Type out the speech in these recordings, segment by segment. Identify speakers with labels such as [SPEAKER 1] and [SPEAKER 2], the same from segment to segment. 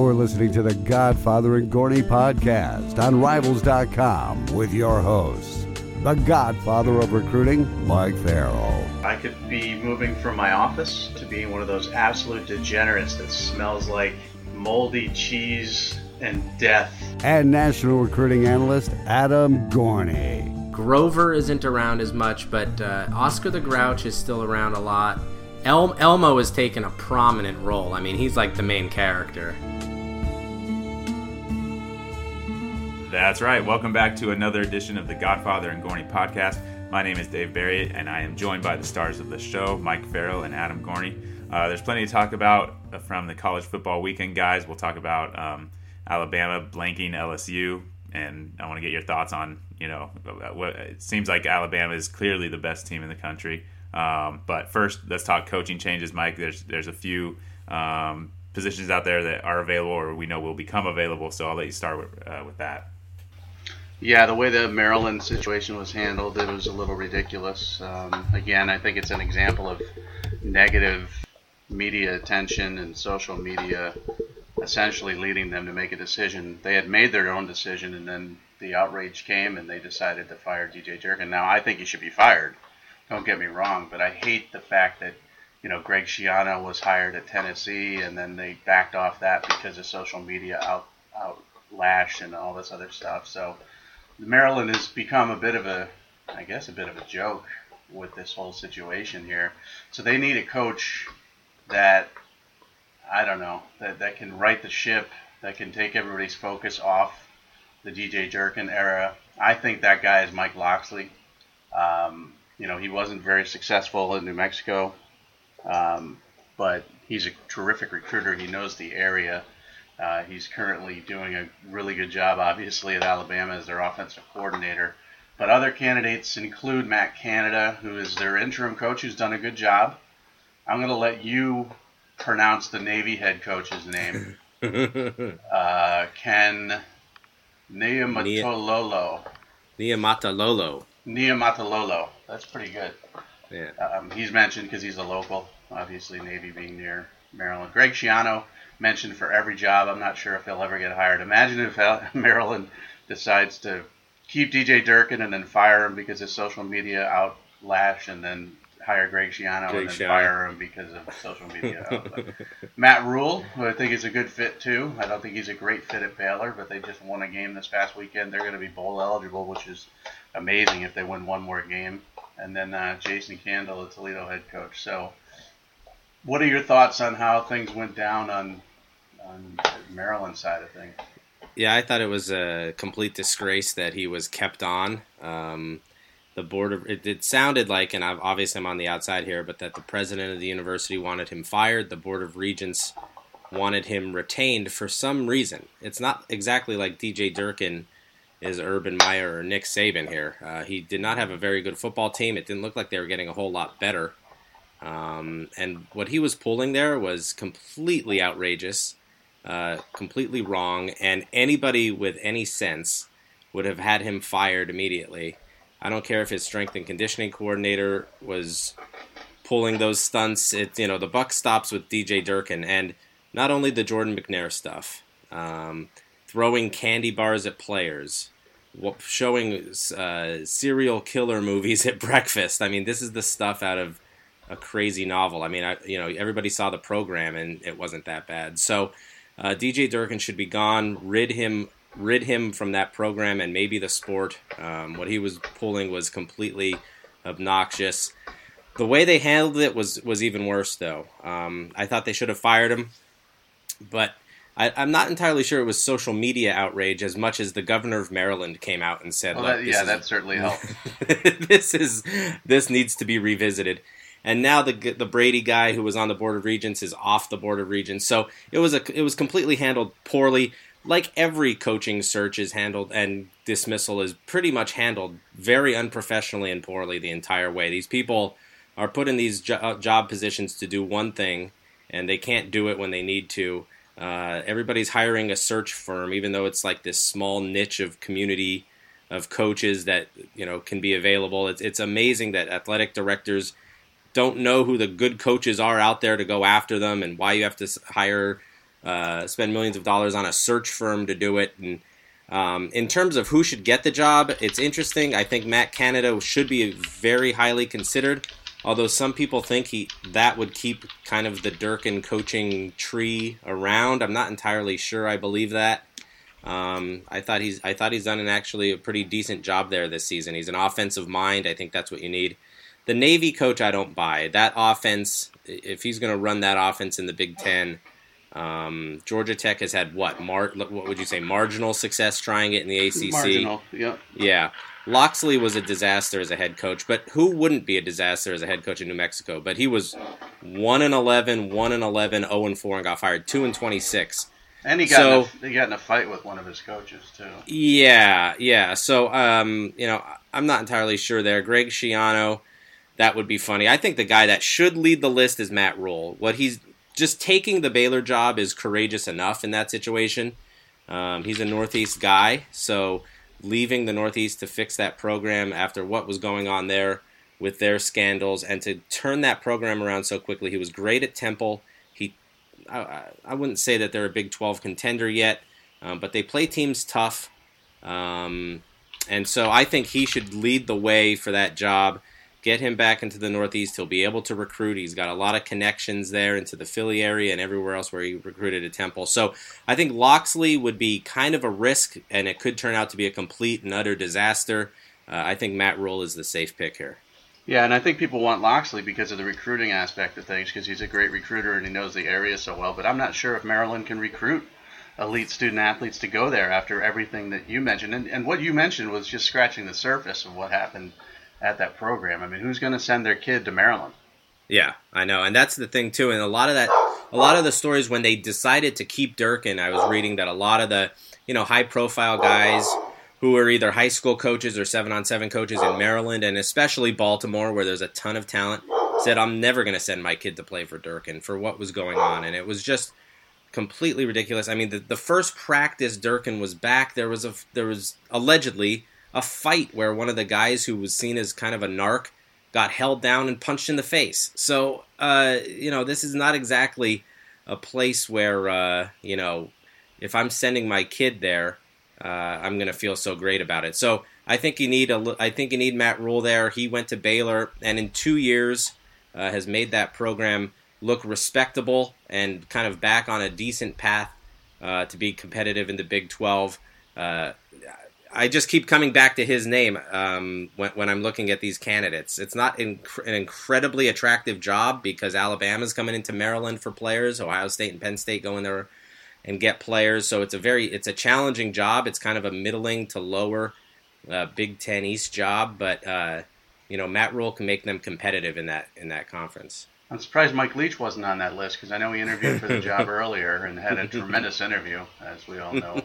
[SPEAKER 1] You're listening to the Godfather and Gorney podcast on Rivals.com with your hosts, the Godfather of Recruiting, Mike Farrell.
[SPEAKER 2] I could be moving from my office to being one of those absolute degenerates that smells like moldy cheese and death.
[SPEAKER 1] And national recruiting analyst Adam Gorney.
[SPEAKER 3] Grover isn't around as much, but Oscar the Grouch is still around a lot. Elmo has taken a prominent role. I mean, he's like the main character.
[SPEAKER 4] That's right. Welcome back to another edition of the Godfather and Gorney podcast. My name is Dave Barry, and I am joined by the stars of the show, Mike Farrell and Adam Gorney. There's plenty to talk about from the college football weekend, guys. We'll talk about Alabama blanking LSU, and I want to get your thoughts on, what it seems like Alabama is clearly the best team in the country. But first, let's talk coaching changes, Mike. There's a few positions out there that are available or we know will become available, so I'll let you start with that.
[SPEAKER 2] Yeah, the way the Maryland situation was handled, it was a little ridiculous. Again, I think it's an example of negative media attention and social media essentially leading them to make a decision. They had made their own decision, and then the outrage came, and they decided to fire DJ Durkin. Now, I think he should be fired. Don't get me wrong, but I hate the fact that, Greg Schiano was hired at Tennessee, and then they backed off that because of social media outlash and all this other stuff. So Maryland has become a bit of a joke with this whole situation here. So they need a coach that, that can right the ship, that can take everybody's focus off the DJ Durkin era. I think that guy is Mike Locksley. He wasn't very successful in New Mexico, but he's a terrific recruiter. He knows the area. He's currently doing a really good job, obviously, at Alabama as their offensive coordinator. But other candidates include Matt Canada, who is their interim coach, who's done a good job. I'm going to let you pronounce the Navy head coach's name. Ken Niumatalolo. Niumatalolo. That's pretty good.
[SPEAKER 3] Yeah.
[SPEAKER 2] He's mentioned because he's a local, obviously, Navy being near Maryland. Greg Schiano mentioned for every job. I'm not sure if he'll ever get hired. Imagine if Maryland decides to keep DJ Durkin and then fire him because of social media outlash, and then hire Greg Schiano and then fire him because of social media. Matt Rule, who I think is a good fit too. I don't think he's a great fit at Baylor, but they just won a game this past weekend. They're going to be bowl eligible, which is amazing if they win one more game. And then Jason Candle, the Toledo head coach. So what are your thoughts on how things went down on the Maryland side of things?
[SPEAKER 3] Yeah, I thought it was a complete disgrace that he was kept on. The board of it sounded like, and obviously I'm on the outside here, but that the president of the university wanted him fired. The board of regents wanted him retained for some reason. It's not exactly like DJ Durkin is Urban Meyer or Nick Saban here. He did not have a very good football team. It didn't look like they were getting a whole lot better. And what he was pulling there was completely outrageous, completely wrong, and anybody with any sense would have had him fired immediately. I don't care if his strength and conditioning coordinator was pulling those stunts. The buck stops with DJ Durkin, and not only the Jordan McNair stuff, throwing candy bars at players, showing serial killer movies at breakfast. I mean, this is the stuff out of a crazy novel. I mean, everybody saw the program, and it wasn't that bad. So DJ Durkin should be gone. Rid him from that program and maybe the sport. What he was pulling was completely obnoxious. The way they handled it was even worse, though. I thought they should have fired him, but I'm not entirely sure it was social media outrage as much as the governor of Maryland came out and said,
[SPEAKER 2] that certainly helped.
[SPEAKER 3] This needs to be revisited. And now the Brady guy who was on the Board of Regents is off the Board of Regents. So it was completely handled poorly. Like every coaching search is handled, and dismissal is pretty much handled very unprofessionally and poorly the entire way. These people are put in these job positions to do one thing, and they can't do it when they need to. Everybody's hiring a search firm, even though it's like this small niche of community of coaches that can be available. It's amazing that athletic directors don't know who the good coaches are out there to go after them, and why you have to hire spend millions of dollars on a search firm to do it. And in terms of who should get the job, it's interesting. I think Matt Canada should be very highly considered, although some people think that would keep kind of the Durkin coaching tree around. I'm not entirely sure I believe that. I thought he's done actually a pretty decent job there this season. He's an offensive mind. I think that's what you need. The Navy coach, I don't buy. That offense, if he's going to run that offense in the Big Ten, Georgia Tech has had what would you say, marginal success trying it in the ACC?
[SPEAKER 2] Marginal, yeah.
[SPEAKER 3] Yeah. Loxley was a disaster as a head coach, but who wouldn't be a disaster as a head coach in New Mexico? But he was 1-11, 1-11, 0-4, and got fired 2-26.
[SPEAKER 2] And he got in a fight with one of his coaches too.
[SPEAKER 3] Yeah. So I'm not entirely sure there. Greg Schiano, that would be funny. I think the guy that should lead the list is Matt Rule. What he's just taking the Baylor job is courageous enough in that situation. He's a Northeast guy, so leaving the Northeast to fix that program after what was going on there with their scandals and to turn that program around so quickly. He was great at Temple. I wouldn't say that they're a Big 12 contender yet, but they play teams tough. And so I think he should lead the way for that job. Get him back into the Northeast. He'll be able to recruit. He's got a lot of connections there into the Philly area and everywhere else where he recruited at Temple. So I think Loxley would be kind of a risk, and it could turn out to be a complete and utter disaster. I think Matt Rule is the safe pick here.
[SPEAKER 2] Yeah, and I think people want Loxley because of the recruiting aspect of things, because he's a great recruiter and he knows the area so well. But I'm not sure if Maryland can recruit elite student athletes to go there after everything that you mentioned. And what you mentioned was just scratching the surface of what happened at that program. I mean, who's going to send their kid to Maryland?
[SPEAKER 3] Yeah, I know. And that's the thing, too. And a lot of the stories when they decided to keep Durkin, I was reading that a lot of the, high-profile guys who are either high school coaches or 7-on-7 coaches in Maryland, and especially Baltimore, where there's a ton of talent, said, I'm never going to send my kid to play for Durkin for what was going on. And it was just completely ridiculous. I mean, the first practice Durkin was back, there was allegedly a fight where one of the guys who was seen as kind of a narc got held down and punched in the face. So, this is not exactly a place where, if I'm sending my kid there, I'm going to feel so great about it. So I think you need Matt Rule there. He went to Baylor, and in 2 years has made that program look respectable and kind of back on a decent path to be competitive in the Big 12. I just keep coming back to his name when I'm looking at these candidates. It's not an incredibly attractive job because Alabama's coming into Maryland for players. Ohio State and Penn State go in there and get players. So it's a challenging job. It's kind of a middling to lower Big Ten East job, but Matt Rule can make them competitive in that conference.
[SPEAKER 2] I'm surprised Mike Leach wasn't on that list because I know he interviewed for the job earlier and had a tremendous interview, as we all know.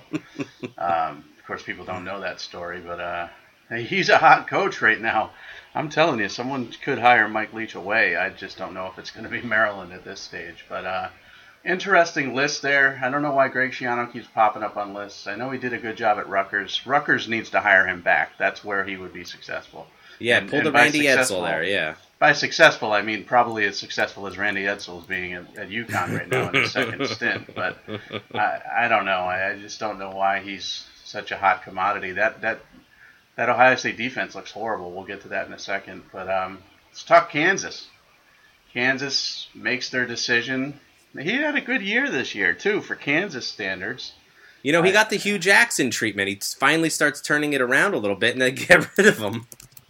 [SPEAKER 2] Of course, people don't know that story, but he's a hot coach right now. I'm telling you, someone could hire Mike Leach away. I just don't know if it's going to be Maryland at this stage. But interesting list there. I don't know why Greg Schiano keeps popping up on lists. I know he did a good job at Rutgers. Rutgers needs to hire him back. That's where he would be successful.
[SPEAKER 3] Yeah, pull the Randy Edsall there, yeah.
[SPEAKER 2] By successful, I mean probably as successful as Randy Edsall is being at UConn right now in his second stint. But I don't know. I just don't know why he's such a hot commodity. That Ohio State defense looks horrible. We'll get to that in a second. But let's talk Kansas. Kansas makes their decision. He had a good year this year, too, for Kansas standards.
[SPEAKER 3] He got the Hugh Jackson treatment. He finally starts turning it around a little bit, and they get rid of him.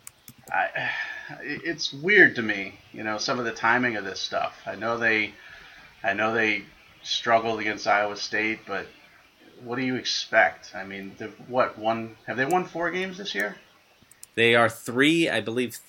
[SPEAKER 2] It's weird to me, some of the timing of this stuff. I know they struggled against Iowa State, but what do you expect? I mean, have they won 4 games this year?
[SPEAKER 3] They are 3 and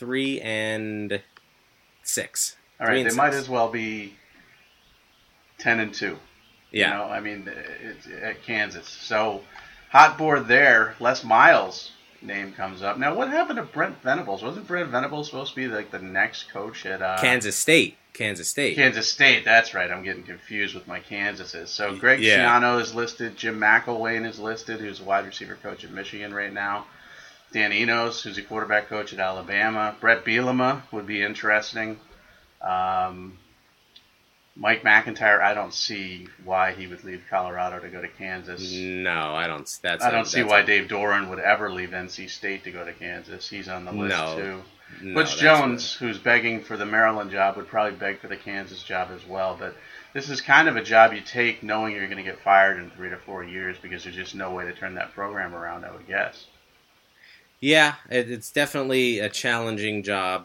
[SPEAKER 3] 6.
[SPEAKER 2] All right, they might as well be 10-2.
[SPEAKER 3] Yeah.
[SPEAKER 2] I mean, it's at Kansas. So, hot board there. Les Miles' name comes up. Now, what happened to Brent Venables? Wasn't Brent Venables supposed to be like the next coach at
[SPEAKER 3] Kansas State?
[SPEAKER 2] Kansas State, that's right. I'm getting confused with my Kansases. So Greg Schiano is listed. Jim McElwain is listed, who's a wide receiver coach at Michigan right now. Dan Enos, who's a quarterback coach at Alabama. Brett Bielema would be interesting. Mike McIntyre, I don't see why he would leave Colorado to go to Kansas.
[SPEAKER 3] No, I don't.
[SPEAKER 2] I don't see why Dave Doran would ever leave NC State to go to Kansas. He's on the list too. Butch Jones, who's begging for the Maryland job, would probably beg for the Kansas job as well. But this is kind of a job you take knowing you're going to get fired in 3 to 4 years because there's just no way to turn that program around, I would guess.
[SPEAKER 3] Yeah, it's definitely a challenging job.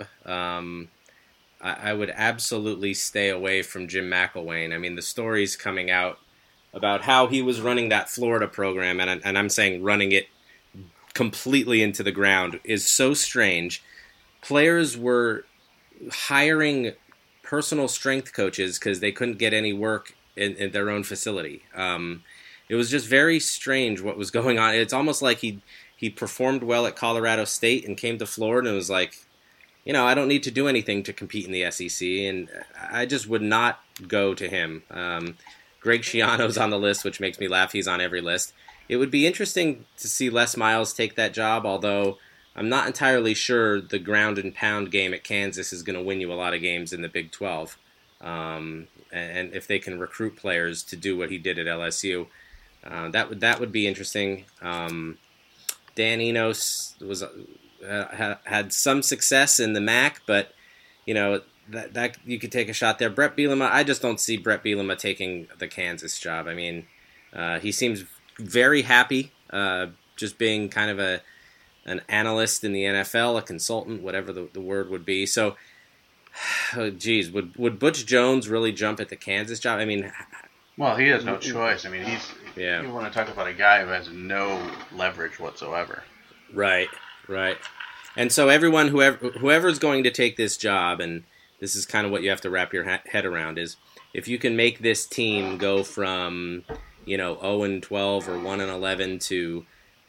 [SPEAKER 3] I would absolutely stay away from Jim McElwain. I mean, the stories coming out about how he was running that Florida program, and I'm saying running it completely into the ground, is so strange. Players were hiring personal strength coaches because they couldn't get any work in their own facility. It was just very strange what was going on. It's almost like he performed well at Colorado State and came to Florida and was like, I don't need to do anything to compete in the SEC, and I just would not go to him. Greg Schiano's on the list, which makes me laugh. He's on every list. It would be interesting to see Les Miles take that job, although I'm not entirely sure the ground and pound game at Kansas is going to win you a lot of games in the Big 12. And if they can recruit players to do what he did at LSU, that would be interesting. Dan Enos had some success in the MAC, but that you could take a shot there. Brett Bielema, I just don't see Brett Bielema taking the Kansas job. I mean, he seems very happy just being kind of an analyst in the NFL, a consultant, whatever the word would be. So, geez, would Butch Jones really jump at the Kansas job? I mean,
[SPEAKER 2] well, he has no choice. I mean, you want to talk about a guy who has no leverage whatsoever.
[SPEAKER 3] Right. And so whoever's going to take this job, and this is kind of what you have to wrap your head around, is if you can make this team go from 0-12 or 1-11 to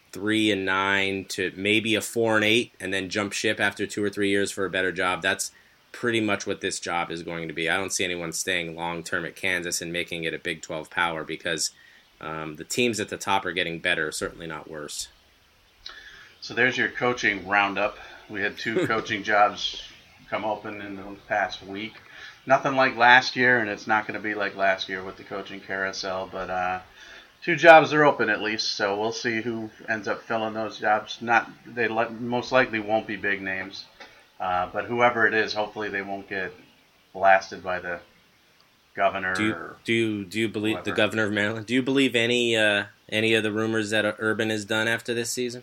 [SPEAKER 3] 3-9 to maybe a 4-8, and then jump ship after 2 or 3 years for a better job, that's pretty much what this job is going to be. I don't see anyone staying long term at Kansas and making it a Big 12 power because the teams at the top are getting better, certainly not worse.
[SPEAKER 2] So there's your coaching roundup. We had 2 coaching jobs come open in the past week. Nothing like last year, and it's not going to be like last year with the coaching carousel, but 2 jobs are open at least, so we'll see who ends up filling those jobs. They most likely won't be big names, but whoever it is, hopefully they won't get blasted by the governor.
[SPEAKER 3] Do you believe
[SPEAKER 2] whoever.
[SPEAKER 3] The governor of Maryland? Do you believe any of the rumors that Urban is done after this season?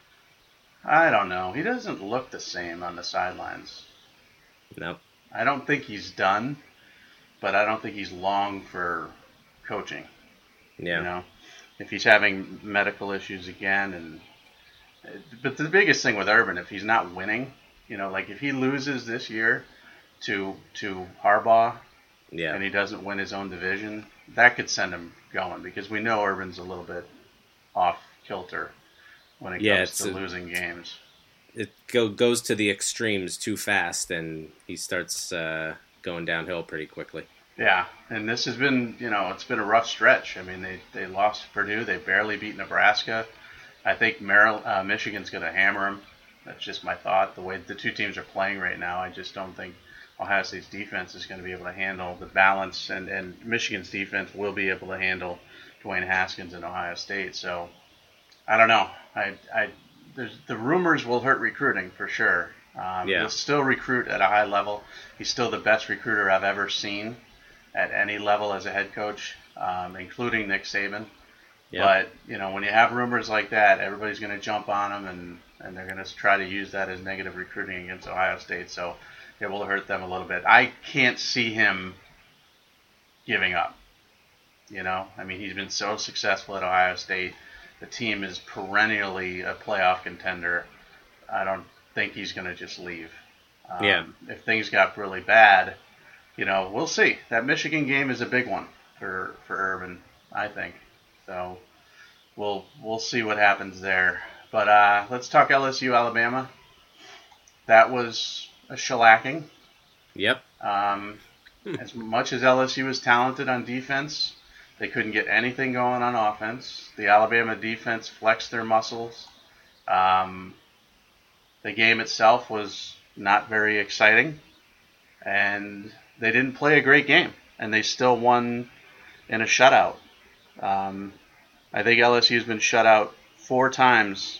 [SPEAKER 2] I don't know. He doesn't look the same on the sidelines.
[SPEAKER 3] No.
[SPEAKER 2] I don't think he's done, but I don't think he's long for coaching.
[SPEAKER 3] Yeah.
[SPEAKER 2] If he's having medical issues again, but the biggest thing with Urban, if he's not winning, like if he loses this year to Harbaugh, and he doesn't win his own division, that could send him going because we know Urban's a little bit off kilter when it comes to losing games.
[SPEAKER 3] It goes to the extremes too fast, and he starts going downhill pretty quickly.
[SPEAKER 2] Yeah, and this has been, it's been a rough stretch. I mean, they lost to Purdue. They barely beat Nebraska. I think Michigan's going to hammer them. That's just my thought. The way the 2 teams are playing right now, I just don't think Ohio State's defense is going to be able to handle the balance, and Michigan's defense will be able to handle Dwayne Haskins and Ohio State. So, I don't know. The rumors will hurt recruiting for sure. He'll still recruit at a high level. He's still the best recruiter I've ever seen at any level as a head coach, including Nick Saban. Yep. But, when you have rumors like that, everybody's going to jump on him, and they're going to try to use that as negative recruiting against Ohio State. So it will hurt them a little bit. I can't see him giving up. I mean, he's been so successful at Ohio State. The team is perennially a playoff contender. I don't think he's going to just leave. If things got really bad, we'll see. That Michigan game is a big one for Urban, I think. So we'll see what happens there. But let's talk LSU, Alabama. That was a shellacking.
[SPEAKER 3] Yep.
[SPEAKER 2] As much as LSU was talented on defense, they couldn't get anything going on offense. The Alabama defense flexed their muscles. The game itself was not very exciting, and they didn't play a great game. and they still won in a shutout. I think LSU's been shut out 4 times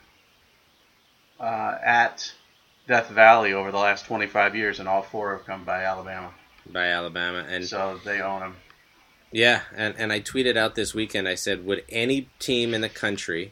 [SPEAKER 2] at Death Valley over the last 25 years, and all 4 have come by Alabama.
[SPEAKER 3] And
[SPEAKER 2] so they own them.
[SPEAKER 3] Yeah, and I tweeted out this weekend, I said, would any team in the country,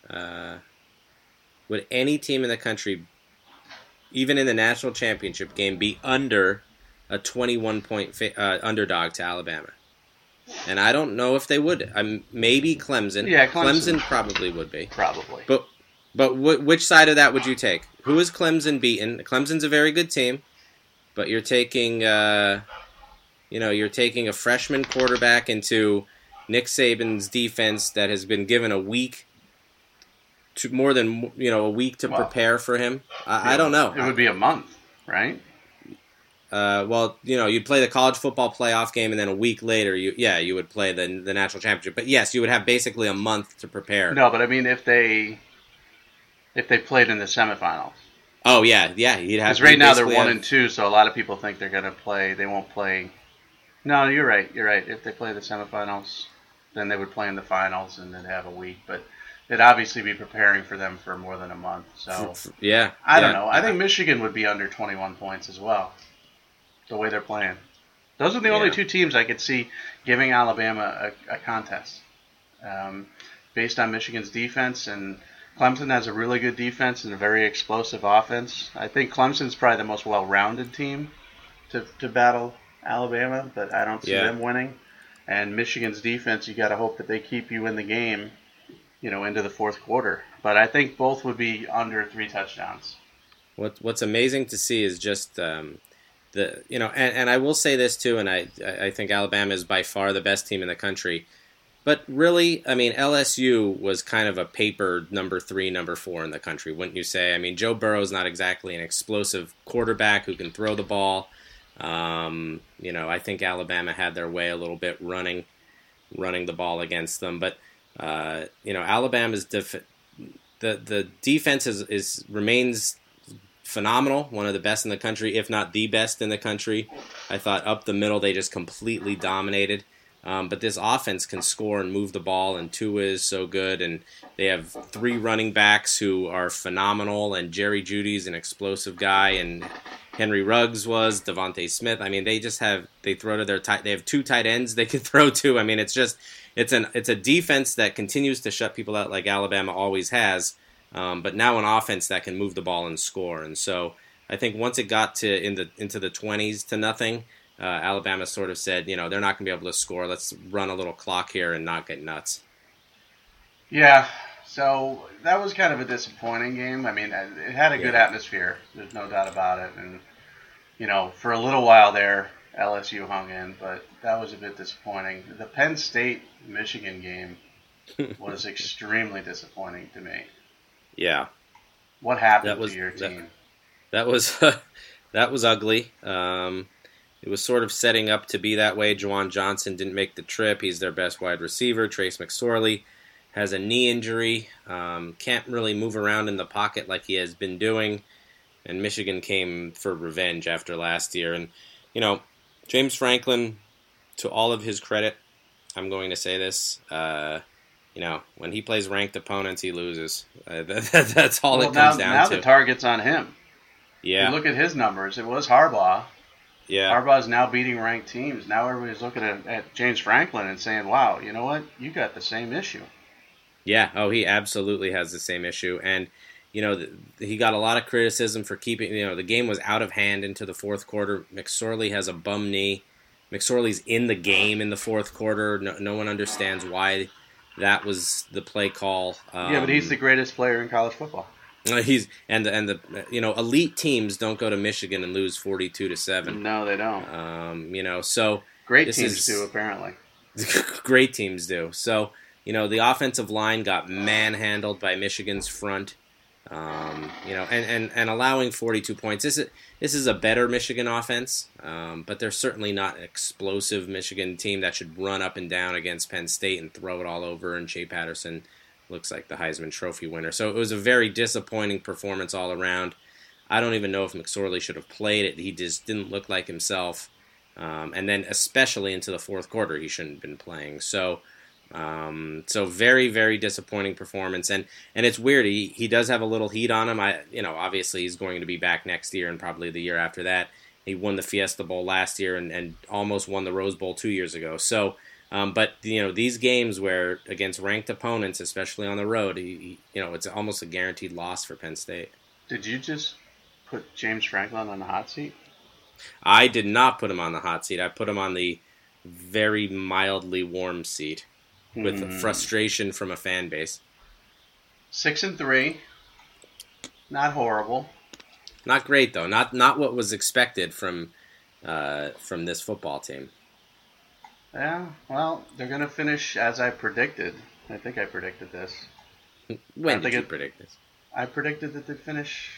[SPEAKER 3] even in the national championship game, be under a 21-point underdog to Alabama? And I don't know if they would. Maybe Clemson.
[SPEAKER 2] Yeah,
[SPEAKER 3] Clemson probably would be.
[SPEAKER 2] Probably.
[SPEAKER 3] But which side of that would you take? Who is Clemson beaten? Clemson's a very good team, but you're taking, you're taking a freshman quarterback into Nick Saban's defense that has been given a week to prepare for him. I don't know.
[SPEAKER 2] It would be a month, right?
[SPEAKER 3] You'd play the college football playoff game, and then a week later, you would play the national championship. But yes, you would have basically a month to prepare.
[SPEAKER 2] No, but I mean, if they played in the semifinals.
[SPEAKER 3] Oh yeah, you'd have.
[SPEAKER 2] Because right now they're 1-2, so a lot of people think they're going to play. They won't play. No, you're right. If they play the semifinals, then they would play in the finals, and they'd have a week. But they'd obviously be preparing for them for more than a month. So I don't know. I think Michigan would be under 21 points as well. The way they're playing. Those are the only 2 teams I could see giving Alabama a contest. Based on Michigan's defense, and Clemson has a really good defense and a very explosive offense. I think Clemson's probably the most well-rounded team to battle Alabama, but I don't see them winning. And Michigan's defense, you got to hope that they keep you in the game, into the fourth quarter. But I think both would be under 3 touchdowns.
[SPEAKER 3] What's amazing to see is just and I will say this too, and I think Alabama is by far the best team in the country. But really, I mean, LSU was kind of a paper number 3, number 4 in the country, wouldn't you say? I mean, Joe Burrow's not exactly an explosive quarterback who can throw the ball. I think Alabama had their way a little bit running the ball against them. But, Alabama's the defense remains phenomenal, one of the best in the country, if not the best in the country. I thought up the middle they just completely dominated. But this offense can score and move the ball, and Tua is so good, and they have 3 running backs who are phenomenal, and Jerry Jeudy's an explosive guy, and Henry Ruggs was, Devontae Smith. I mean, they throw to their they have 2 tight ends they can throw to. I mean, it's a defense that continues to shut people out like Alabama always has, but now an offense that can move the ball and score. And so I think once it got into the 20s to nothing, Alabama sort of said, they're not going to be able to score. Let's run a little clock here and not get nuts.
[SPEAKER 2] Yeah, so that was kind of a disappointing game. I mean, it had a good atmosphere. There's no doubt about it. And, for a little while there, LSU hung in, but that was a bit disappointing. The Penn State-Michigan game was extremely disappointing to me.
[SPEAKER 3] Yeah.
[SPEAKER 2] What happened to your team?
[SPEAKER 3] That was ugly. It was sort of setting up to be that way. Juwan Johnson didn't make the trip. He's their best wide receiver. Trace McSorley has a knee injury. Can't really move around in the pocket like he has been doing. And Michigan came for revenge after last year. And, James Franklin, to all of his credit, I'm going to say this, when he plays ranked opponents, he loses. That's all it comes down to.
[SPEAKER 2] Now the target's on him.
[SPEAKER 3] Yeah.
[SPEAKER 2] You look at his numbers. It was Harbaugh.
[SPEAKER 3] Yeah.
[SPEAKER 2] Harbaugh's now beating ranked teams. Now everybody's looking at James Franklin and saying, wow, you know what? You got the same issue.
[SPEAKER 3] Yeah. Oh, he absolutely has the same issue. And, he got a lot of criticism for keeping, the game was out of hand into the fourth quarter. McSorley has a bum knee. McSorley's in the game in the fourth quarter. No one understands why that was the play call.
[SPEAKER 2] But he's the greatest player in college football.
[SPEAKER 3] He's the elite teams don't go to Michigan and lose 42-7.
[SPEAKER 2] No, they don't.
[SPEAKER 3] So
[SPEAKER 2] great teams do apparently.
[SPEAKER 3] Great teams do. So the offensive line got manhandled by Michigan's front. And allowing 42 points. This is a better Michigan offense, but they're certainly not an explosive Michigan team that should run up and down against Penn State and throw it all over. And Shea Patterson looks like the Heisman Trophy winner. So it was a very disappointing performance all around. I don't even know if McSorley should have played it. He just didn't look like himself. And then especially into the fourth quarter, he shouldn't have been playing. So very, very disappointing performance. And it's weird. He does have a little heat on him. Obviously he's going to be back next year and probably the year after that. He won the Fiesta Bowl last year and almost won the Rose Bowl 2 years ago. So, but these games where against ranked opponents, especially on the road, it's almost a guaranteed loss for Penn State.
[SPEAKER 2] Did you just put James Franklin on the hot seat?
[SPEAKER 3] I did not put him on the hot seat. I put him on the very mildly warm seat with frustration from a fan base.
[SPEAKER 2] 6-3, not horrible.
[SPEAKER 3] Not great though. Not what was expected from this football team.
[SPEAKER 2] Yeah, well, they're going to finish as I predicted. I think I predicted this.
[SPEAKER 3] When did you predict this?
[SPEAKER 2] I predicted that they'd finish.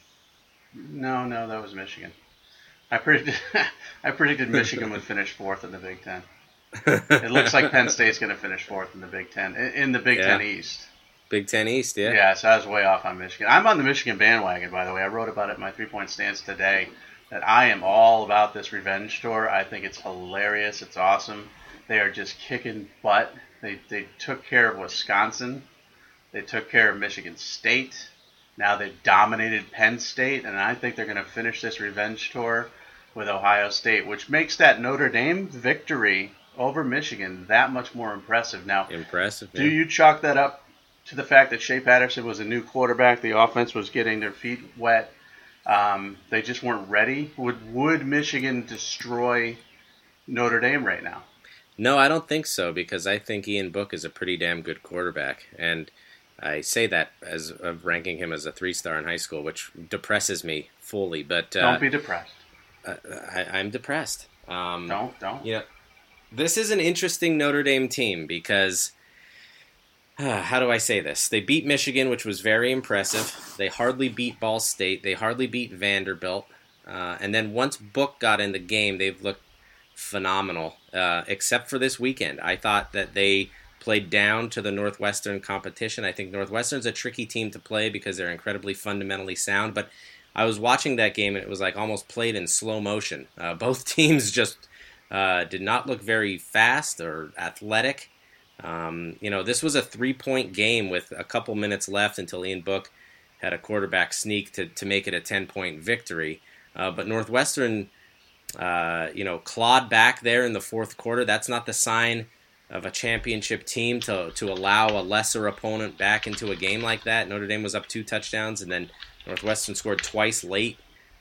[SPEAKER 2] No, that was Michigan. I predicted Michigan would finish fourth in the Big Ten. It looks like Penn State's going to finish fourth in the Big Ten, in the Big Ten East.
[SPEAKER 3] Big Ten East, yeah.
[SPEAKER 2] Yeah, so I was way off on Michigan. I'm on the Michigan bandwagon, by the way. I wrote about it in my 3-point stance today, that I am all about this revenge tour. I think it's hilarious. It's awesome. They are just kicking butt. They took care of Wisconsin. They took care of Michigan State. Now they've dominated Penn State, and I think they're going to finish this revenge tour with Ohio State, which makes that Notre Dame victory over Michigan that much more impressive. Now, do you chalk that up to the fact that Shea Patterson was a new quarterback? The offense was getting their feet wet. They just weren't ready. Would Michigan destroy Notre Dame right now?
[SPEAKER 3] No, I don't think so, because I think Ian Book is a pretty damn good quarterback. And I say that as of ranking him as a 3-star in high school, which depresses me fully. But
[SPEAKER 2] don't be depressed.
[SPEAKER 3] I'm depressed.
[SPEAKER 2] Don't.
[SPEAKER 3] This is an interesting Notre Dame team because, how do I say this? They beat Michigan, which was very impressive. They hardly beat Ball State. They hardly beat Vanderbilt. And then once Book got in the game, they've looked phenomenal, except for this weekend. I thought that they played down to the Northwestern competition. I think Northwestern's a tricky team to play because they're incredibly fundamentally sound, but I was watching that game and it was like almost played in slow motion. Both teams just did not look very fast or athletic. This was a 3-point game with a couple minutes left until Ian Book had a quarterback sneak to make it a 10-point victory. But Northwestern, clawed back there in the fourth quarter. That's not the sign of a championship team to allow a lesser opponent back into a game like that. Notre Dame was up 2 touchdowns, and then Northwestern scored twice late.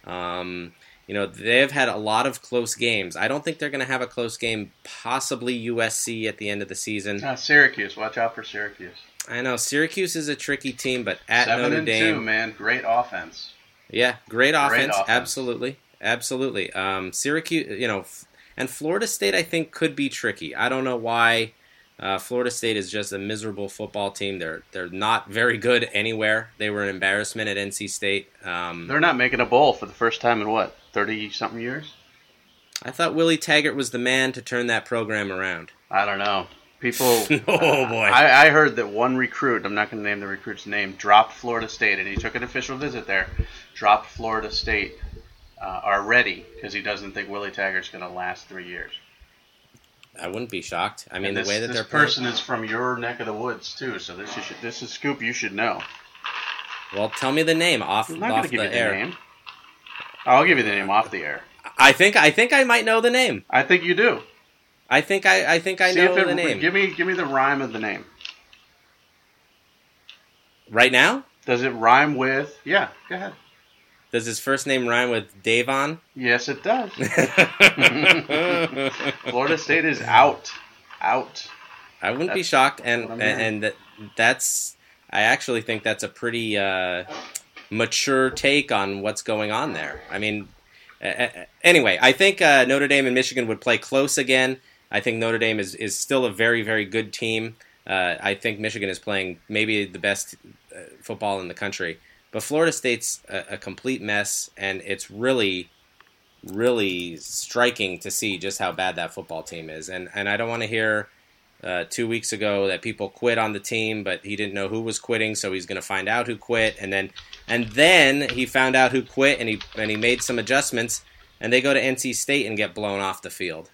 [SPEAKER 3] They've had a lot of close games. I don't think they're going to have a close game, possibly USC at the end of the season.
[SPEAKER 2] Syracuse. Watch out for Syracuse.
[SPEAKER 3] I know. Syracuse is a tricky team, but at
[SPEAKER 2] 7-2,
[SPEAKER 3] Notre Dame...
[SPEAKER 2] man. Great offense.
[SPEAKER 3] Yeah, great offense. Absolutely. Syracuse, and Florida State, I think, could be tricky. I don't know why. Florida State is just a miserable football team. They're not very good anywhere. They were an embarrassment at NC State.
[SPEAKER 2] They're not making a bowl for the first time in 30-something years?
[SPEAKER 3] I thought Willie Taggart was the man to turn that program around.
[SPEAKER 2] I don't know. People.
[SPEAKER 3] Oh boy!
[SPEAKER 2] I heard that one recruit, I'm not going to name the recruit's name, dropped Florida State, and he took an official visit there. Dropped Florida State already because he doesn't think Willie Taggart's going to last 3 years.
[SPEAKER 3] I wouldn't be shocked. I mean,
[SPEAKER 2] the way that this person is from your neck of the woods too, so this is scoop you should know.
[SPEAKER 3] Well, tell me the name off
[SPEAKER 2] I'm not going to give you the name. I'll give you the name off the air.
[SPEAKER 3] I think I might know the name.
[SPEAKER 2] I think you do.
[SPEAKER 3] I think I know the name.
[SPEAKER 2] Give me the rhyme of the name.
[SPEAKER 3] Right now?
[SPEAKER 2] Does it rhyme with? Yeah, go ahead.
[SPEAKER 3] Does his first name rhyme with Davon?
[SPEAKER 2] Yes, it does. Florida State is out.
[SPEAKER 3] I wouldn't be shocked, and that's. I actually think that's a pretty mature take on what's going on there. I mean, anyway, I think Notre Dame and Michigan would play close again. I think Notre Dame is still a very, very good team. I think Michigan is playing maybe the best football in the country. But Florida State's a complete mess, and it's really, really striking to see just how bad that football team is. And I don't want to hear 2 weeks ago that people quit on the team, but he didn't know who was quitting, so he's going to find out who quit. And then he found out who quit, and he made some adjustments, and they go to NC State and get blown off the field.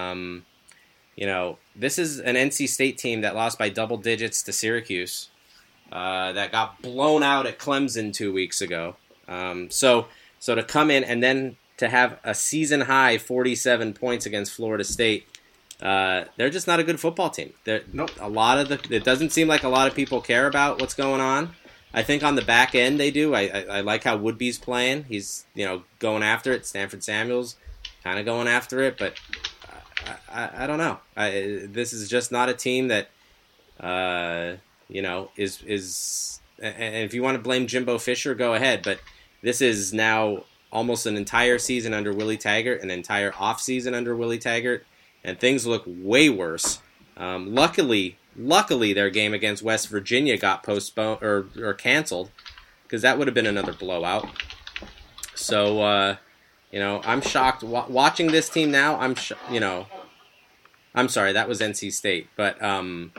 [SPEAKER 3] This is an NC State team that lost by double digits to Syracuse, that got blown out at Clemson 2 weeks ago. So to come in and then to have a season high 47 points against Florida State, they're just not a good football team.
[SPEAKER 2] Nope.
[SPEAKER 3] It doesn't seem like a lot of people care about what's going on. I think on the back end they do. I like how Woodby's playing. He's going after it. Stanford Samuels kind of going after it, but I don't know. This is just not a team that is. And if you want to blame Jimbo Fisher, go ahead. But this is now almost an entire season under Willie Taggart, an entire offseason under Willie Taggart, and things look way worse. Luckily, their game against West Virginia got postponed or canceled, because that would have been another blowout. So, I'm shocked. Watching this team now, I'm sorry, that was NC State. But, I'm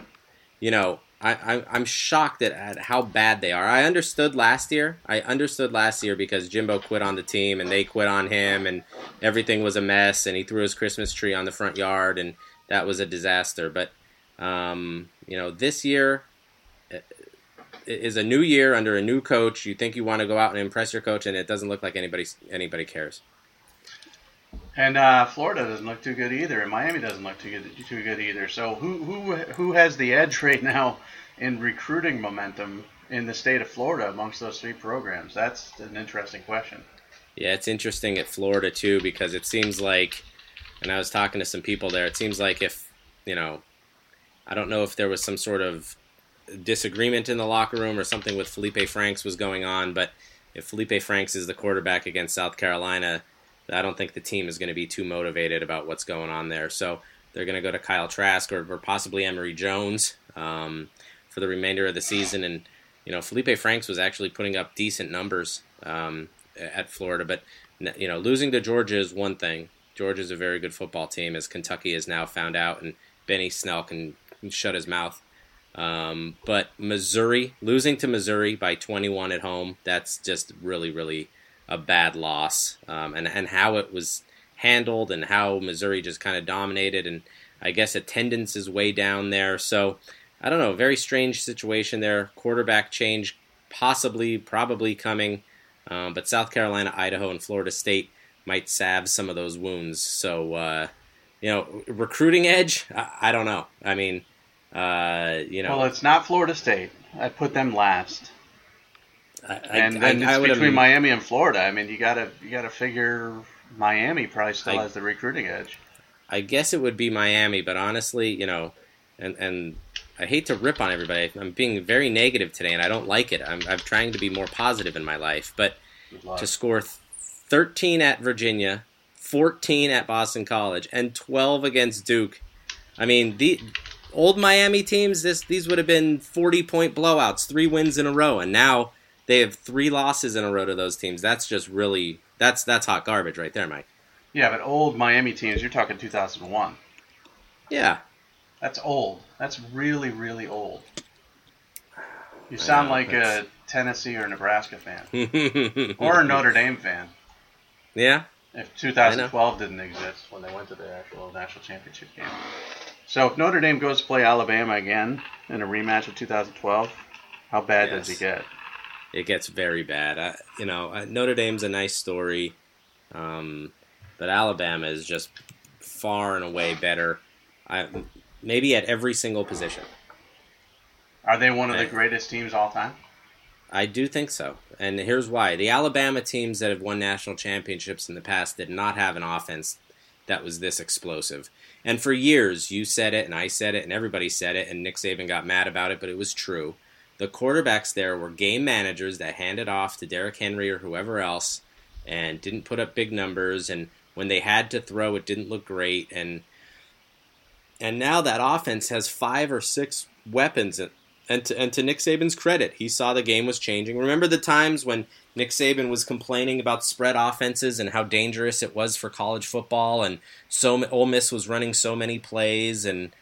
[SPEAKER 3] shocked at how bad they are. I understood last year because Jimbo quit on the team and they quit on him and everything was a mess and he threw his Christmas tree on the front yard and that was a disaster. But, this year is a new year under a new coach. You think you want to go out and impress your coach, and it doesn't look like anybody cares.
[SPEAKER 2] And Florida doesn't look too good either, and Miami doesn't look too good either. So who has the edge right now in recruiting momentum in the state of Florida amongst those three programs? That's an interesting question.
[SPEAKER 3] Yeah, it's interesting at Florida too, because it seems like, and I was talking to some people there, it seems like if, I don't know if there was some sort of disagreement in the locker room or something with Felipe Franks was going on, but if Felipe Franks is the quarterback against South Carolina, I don't think the team is going to be too motivated about what's going on there. So they're going to go to Kyle Trask or possibly Emory Jones for the remainder of the season. And, Felipe Franks was actually putting up decent numbers at Florida. But, losing to Georgia is one thing. Georgia's a very good football team, as Kentucky has now found out, and Benny Snell can shut his mouth. But losing to Missouri by 21 at home, that's just really, really a bad loss, and how it was handled and how Missouri just kind of dominated, and I guess attendance is way down there. So I don't know, very strange situation there. Quarterback change probably coming, but South Carolina, Idaho, and Florida State might salve some of those wounds. So recruiting edge, I don't know. I mean,
[SPEAKER 2] Well, it's not Florida State. I put them last. It's between Miami and Florida. I mean, you gotta figure Miami probably still has the recruiting edge.
[SPEAKER 3] I guess it would be Miami, but honestly, and I hate to rip on everybody. I'm being very negative today, and I don't like it. I'm trying to be more positive in my life. But to score 13 at Virginia, 14 at Boston College, and 12 against Duke, I mean, the old Miami teams, these would have been 40-point blowouts, 3 wins in a row, and now they have 3 losses in a row to those teams. That's just really that's hot garbage right there, Mike.
[SPEAKER 2] Yeah, but old Miami teams, you're talking 2001.
[SPEAKER 3] Yeah.
[SPEAKER 2] That's old. That's really, really old. You sound like a Tennessee or Nebraska fan. Or a Notre Dame fan.
[SPEAKER 3] Yeah.
[SPEAKER 2] If 2012 didn't exist when they went to the actual national championship game. So if Notre Dame goes to play Alabama again in a rematch of 2012, how bad does he get?
[SPEAKER 3] It gets very bad. Notre Dame's a nice story, but Alabama is just far and away better, maybe at every single position.
[SPEAKER 2] Are they one of the greatest teams all time?
[SPEAKER 3] I do think so, and here's why. The Alabama teams that have won national championships in the past did not have an offense that was this explosive. And for years, you said it, and I said it, and everybody said it, and Nick Saban got mad about it, but it was true. The quarterbacks there were game managers that handed off to Derrick Henry or whoever else and didn't put up big numbers, and when they had to throw, it didn't look great. And now that offense has 5 or 6 weapons, and to Nick Saban's credit, he saw the game was changing. Remember the times when Nick Saban was complaining about spread offenses and how dangerous it was for college football, and so Ole Miss was running so many plays, and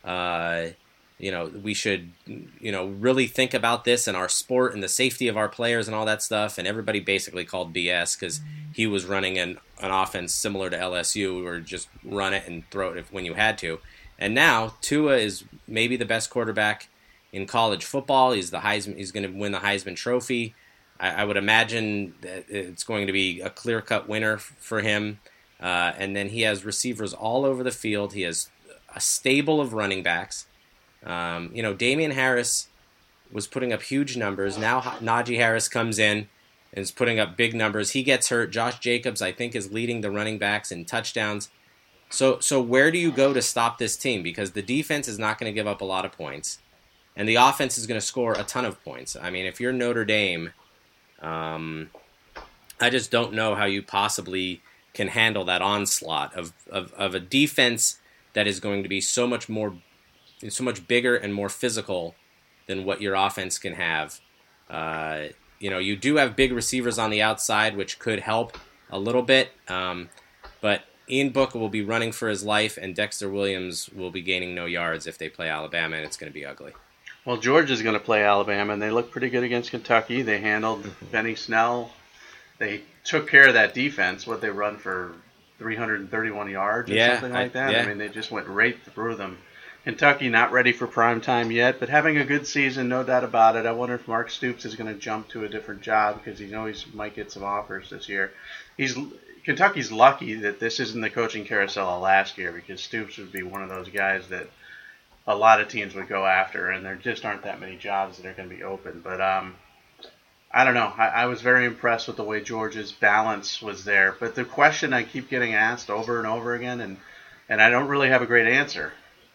[SPEAKER 3] we should really think about this and our sport and the safety of our players and all that stuff. And everybody basically called BS because he was running an an offense similar to LSU, where just run it and throw it when you had to. And now Tua is maybe the best quarterback in college football. He's the Heisman. He's going to win the Heisman Trophy. I would imagine that it's going to be a clear-cut winner for him. And then he has receivers all over the field. He has a stable of running backs. Damian Harris was putting up huge numbers. Now Najee Harris comes in and is putting up big numbers. He gets hurt. Josh Jacobs, I think, is leading the running backs in touchdowns. So where do you go to stop this team? Because the defense is not going to give up a lot of points, and the offense is going to score a ton of points. I mean, if you're Notre Dame, I just don't know how you possibly can handle that onslaught of a defense that is going to be so much bigger and more physical than what your offense can have. You do have big receivers on the outside, which could help a little bit, but Ian Book will be running for his life, and Dexter Williams will be gaining no yards if they play Alabama, and it's going to be ugly.
[SPEAKER 2] Well, Georgia's going to play Alabama, and they look pretty good against Kentucky. They handled Benny Snell. They took care of that defense. What they run for 331 yards or something like that.
[SPEAKER 3] Yeah.
[SPEAKER 2] I mean, they just went right through them. Kentucky not ready for prime time yet, but having a good season, no doubt about it. I wonder if Mark Stoops is going to jump to a different job because he knows he might get some offers this year. Kentucky's lucky that this isn't the coaching carousel of last year, because Stoops would be one of those guys that a lot of teams would go after, and there just aren't that many jobs that are going to be open. But I don't know. I was very impressed with the way Georgia's balance was there. But the question I keep getting asked over and over again, and I don't really have a great answer,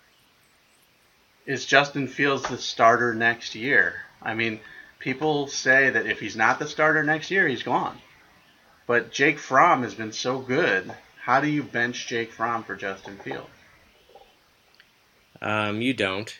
[SPEAKER 2] is Justin Fields the starter next year? I mean, people say that if he's not the starter next year, he's gone. But Jake Fromm has been so good. How do you bench Jake Fromm for Justin Fields?
[SPEAKER 3] You don't.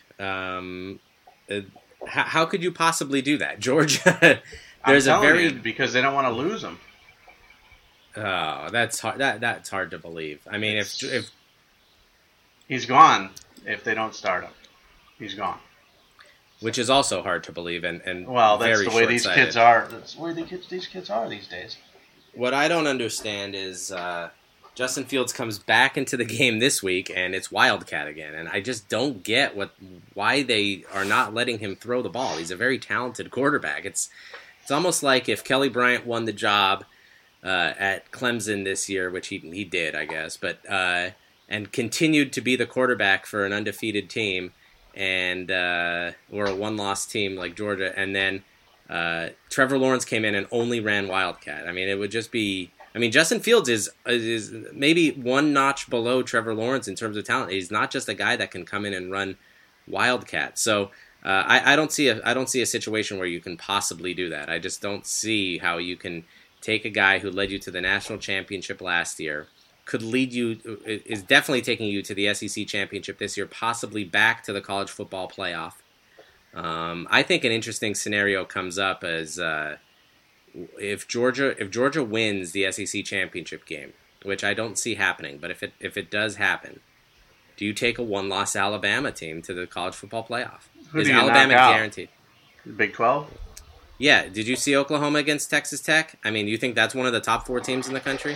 [SPEAKER 3] How could you possibly do that, Georgia?
[SPEAKER 2] Because they don't want to lose him.
[SPEAKER 3] Oh, that's hard. That's hard to believe. I mean, if
[SPEAKER 2] he's gone, if they don't start him, he's gone.
[SPEAKER 3] Which is also hard to believe, and
[SPEAKER 2] well, that's
[SPEAKER 3] very
[SPEAKER 2] the way these kids are. That's the way these kids are these days.
[SPEAKER 3] What I don't understand is Justin Fields comes back into the game this week, and it's Wildcat again. And I just don't get why they are not letting him throw the ball. He's a very talented quarterback. It's almost like if Kelly Bryant won the job at Clemson this year, which he did, I guess, but and continued to be the quarterback for an undefeated team, and or a one-loss team like Georgia, and then Trevor Lawrence came in and only ran Wildcat. I mean, it would just be. I mean, Justin Fields is maybe one notch below Trevor Lawrence in terms of talent. He's not just a guy that can come in and run Wildcat. So I don't see a situation where you can possibly do that. I just don't see how you can take a guy who led you to the national championship last year, is definitely taking you to the SEC championship this year, possibly back to the college football playoff. I think an interesting scenario comes up as if Georgia wins the SEC championship game, which I don't see happening, but if it does happen, do you take a one-loss Alabama team to the college football playoff? Is Alabama guaranteed?
[SPEAKER 2] The Big 12?
[SPEAKER 3] Yeah. Did you see Oklahoma against Texas Tech? I mean, do you think that's one of the top 4 teams in the country?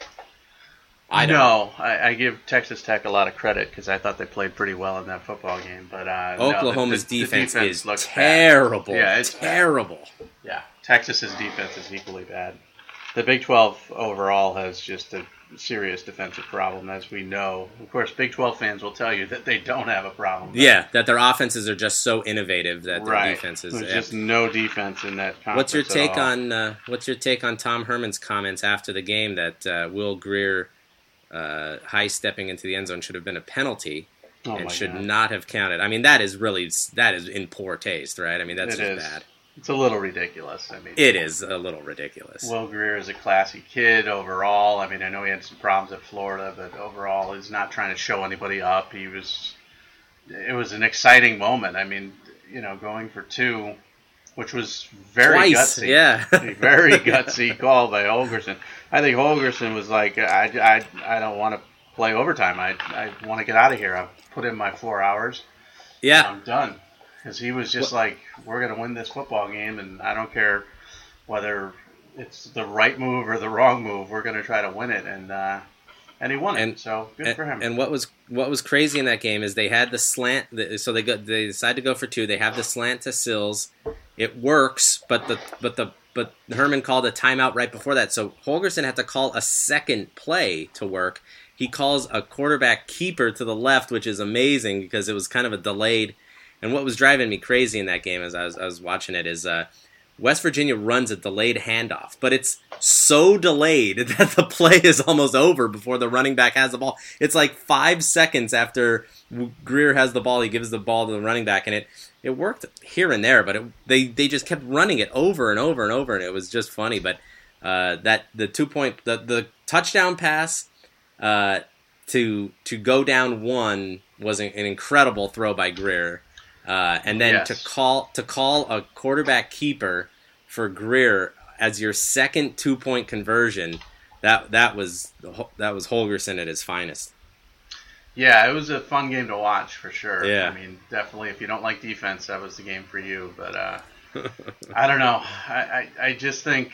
[SPEAKER 2] I give Texas Tech a lot of credit because I thought they played pretty well in that football game. But
[SPEAKER 3] Oklahoma's defense is terrible.
[SPEAKER 2] Yeah, it's
[SPEAKER 3] terrible.
[SPEAKER 2] Bad. Yeah, Texas's defense is equally bad. The Big 12 overall has just a serious defensive problem, as we know. Of course, Big 12 fans will tell you that they don't have a problem.
[SPEAKER 3] Yeah, that their offenses are just so innovative that their defenses.
[SPEAKER 2] There's just no defense in that conference.
[SPEAKER 3] What's your take on Tom Herman's comments after the game that Will Grier high stepping into the end zone should have been a penalty and should not have counted? I mean, that is in poor taste, right? I mean, that's just bad.
[SPEAKER 2] It's a little ridiculous. I mean,
[SPEAKER 3] it is a little ridiculous.
[SPEAKER 2] Will Grier is a classy kid overall. I mean, I know he had some problems at Florida, but overall, he's not trying to show anybody up. It was an exciting moment. I mean, going for 2, which was very gutsy.
[SPEAKER 3] Yeah,
[SPEAKER 2] a very gutsy call by Holgorsen. I think Holgorsen was like, I don't want to play overtime. I want to get out of here. I've put in my 4 hours.
[SPEAKER 3] Yeah,
[SPEAKER 2] I'm done. Because he was just like, we're going to win this football game, and I don't care whether it's the right move or the wrong move. We're going to try to win it, and he won it. So good for him.
[SPEAKER 3] And what was crazy in that game is they had the slant. So they decide to go for 2. They have the slant to Sills. It works, but Herman called a timeout right before that. So Holgorsen had to call a second play to work. He calls a quarterback keeper to the left, which is amazing because it was kind of a delayed. And what was driving me crazy in that game as I was watching it is West Virginia runs a delayed handoff, but it's so delayed that the play is almost over before the running back has the ball. It's like 5 seconds after Greer has the ball, he gives the ball to the running back, and it worked here and there, but they just kept running it over and over and over, and it was just funny. But that the 2-point the touchdown pass to go down 1 was an incredible throw by Greer. And then
[SPEAKER 2] yes.
[SPEAKER 3] to call a quarterback keeper for Greer as your second 2-point conversion, that was Holgorsen at his finest.
[SPEAKER 2] Yeah, it was a fun game to watch for sure.
[SPEAKER 3] Yeah.
[SPEAKER 2] I mean, definitely if you don't like defense, that was the game for you. But I don't know. I just think,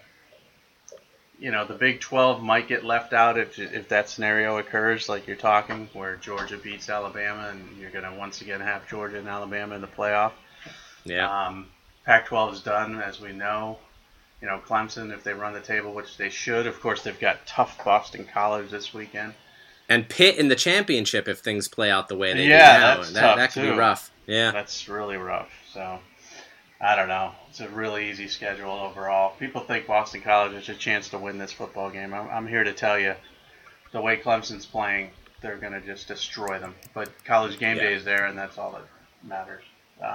[SPEAKER 2] the Big 12 might get left out if that scenario occurs, like you're talking, where Georgia beats Alabama, and you're going to once again have Georgia and Alabama in the playoff.
[SPEAKER 3] Yeah.
[SPEAKER 2] Pac-12 is done, as we know. Clemson, if they run the table, which they should. Of course, they've got tough Boston College this weekend.
[SPEAKER 3] And Pitt in the championship if things play out the way they do
[SPEAKER 2] now.
[SPEAKER 3] That's tough that could
[SPEAKER 2] too.
[SPEAKER 3] be rough. Yeah.
[SPEAKER 2] That's really rough. So, I don't know. It's a really easy schedule overall. People think Boston College has a chance to win this football game. I'm here to tell you, the way Clemson's playing, they're going to just destroy them. But College game day is there, and that's all that matters.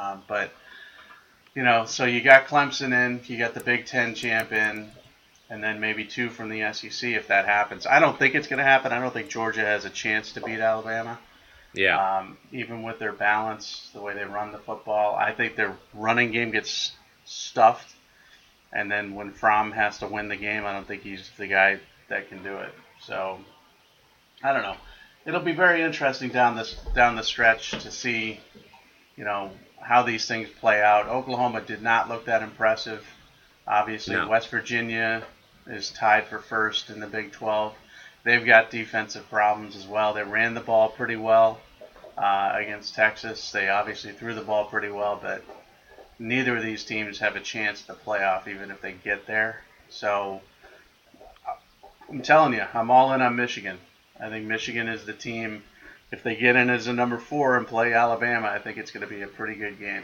[SPEAKER 2] So you got Clemson in, you got the Big Ten champ in, and then maybe 2 from the SEC if that happens. I don't think it's going to happen. I don't think Georgia has a chance to beat Alabama.
[SPEAKER 3] Yeah.
[SPEAKER 2] Even with their balance, the way they run the football, I think their running game gets stuffed. And then when Fromm has to win the game, I don't think he's the guy that can do it. So, I don't know. It'll be very interesting down the stretch to see, how these things play out. Oklahoma did not look that impressive. Obviously,
[SPEAKER 3] No.
[SPEAKER 2] West Virginia is tied for first in the Big 12. They've got defensive problems as well. They ran the ball pretty well against Texas. They obviously threw the ball pretty well, but neither of these teams have a chance to playoff even if they get there. So I'm telling you, I'm all in on Michigan. I think Michigan is the team. If they get in as a number 4 and play Alabama, I think it's going to be a pretty good game.